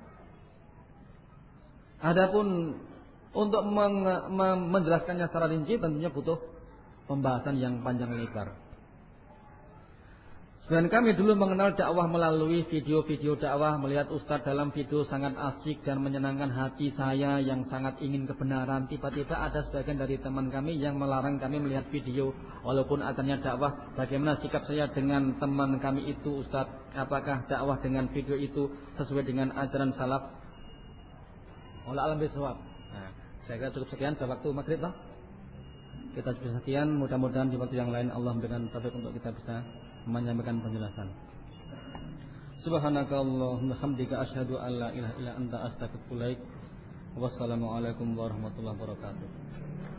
Adapun untuk menjelaskannya secara rinci tentunya butuh pembahasan yang panjang lebar. Sebenarnya kami dulu mengenal dakwah melalui video-video dakwah, melihat ustadz dalam video sangat asyik dan menyenangkan hati saya yang sangat ingin kebenaran. Tiba-tiba ada sebagian dari teman kami yang melarang kami melihat video walaupun adanya dakwah. Bagaimana sikap saya dengan teman kami itu ustadz? Apakah dakwah dengan video itu sesuai dengan ajaran salaf? Wallahu a'lam bishawab. Nah, saya kira cukup sekian, pada waktu maghrib lah. Kita cukup sekian, mudah-mudahan di waktu yang lain Allah memberikan taufik untuk kita bisa menyampaikan penjelasan. Subhanakallahumma hamdika asyhadu an la ilaha illa anta astaghfiruka wa atubu ilaik. Wassalamualaikum warahmatullahi wabarakatuh.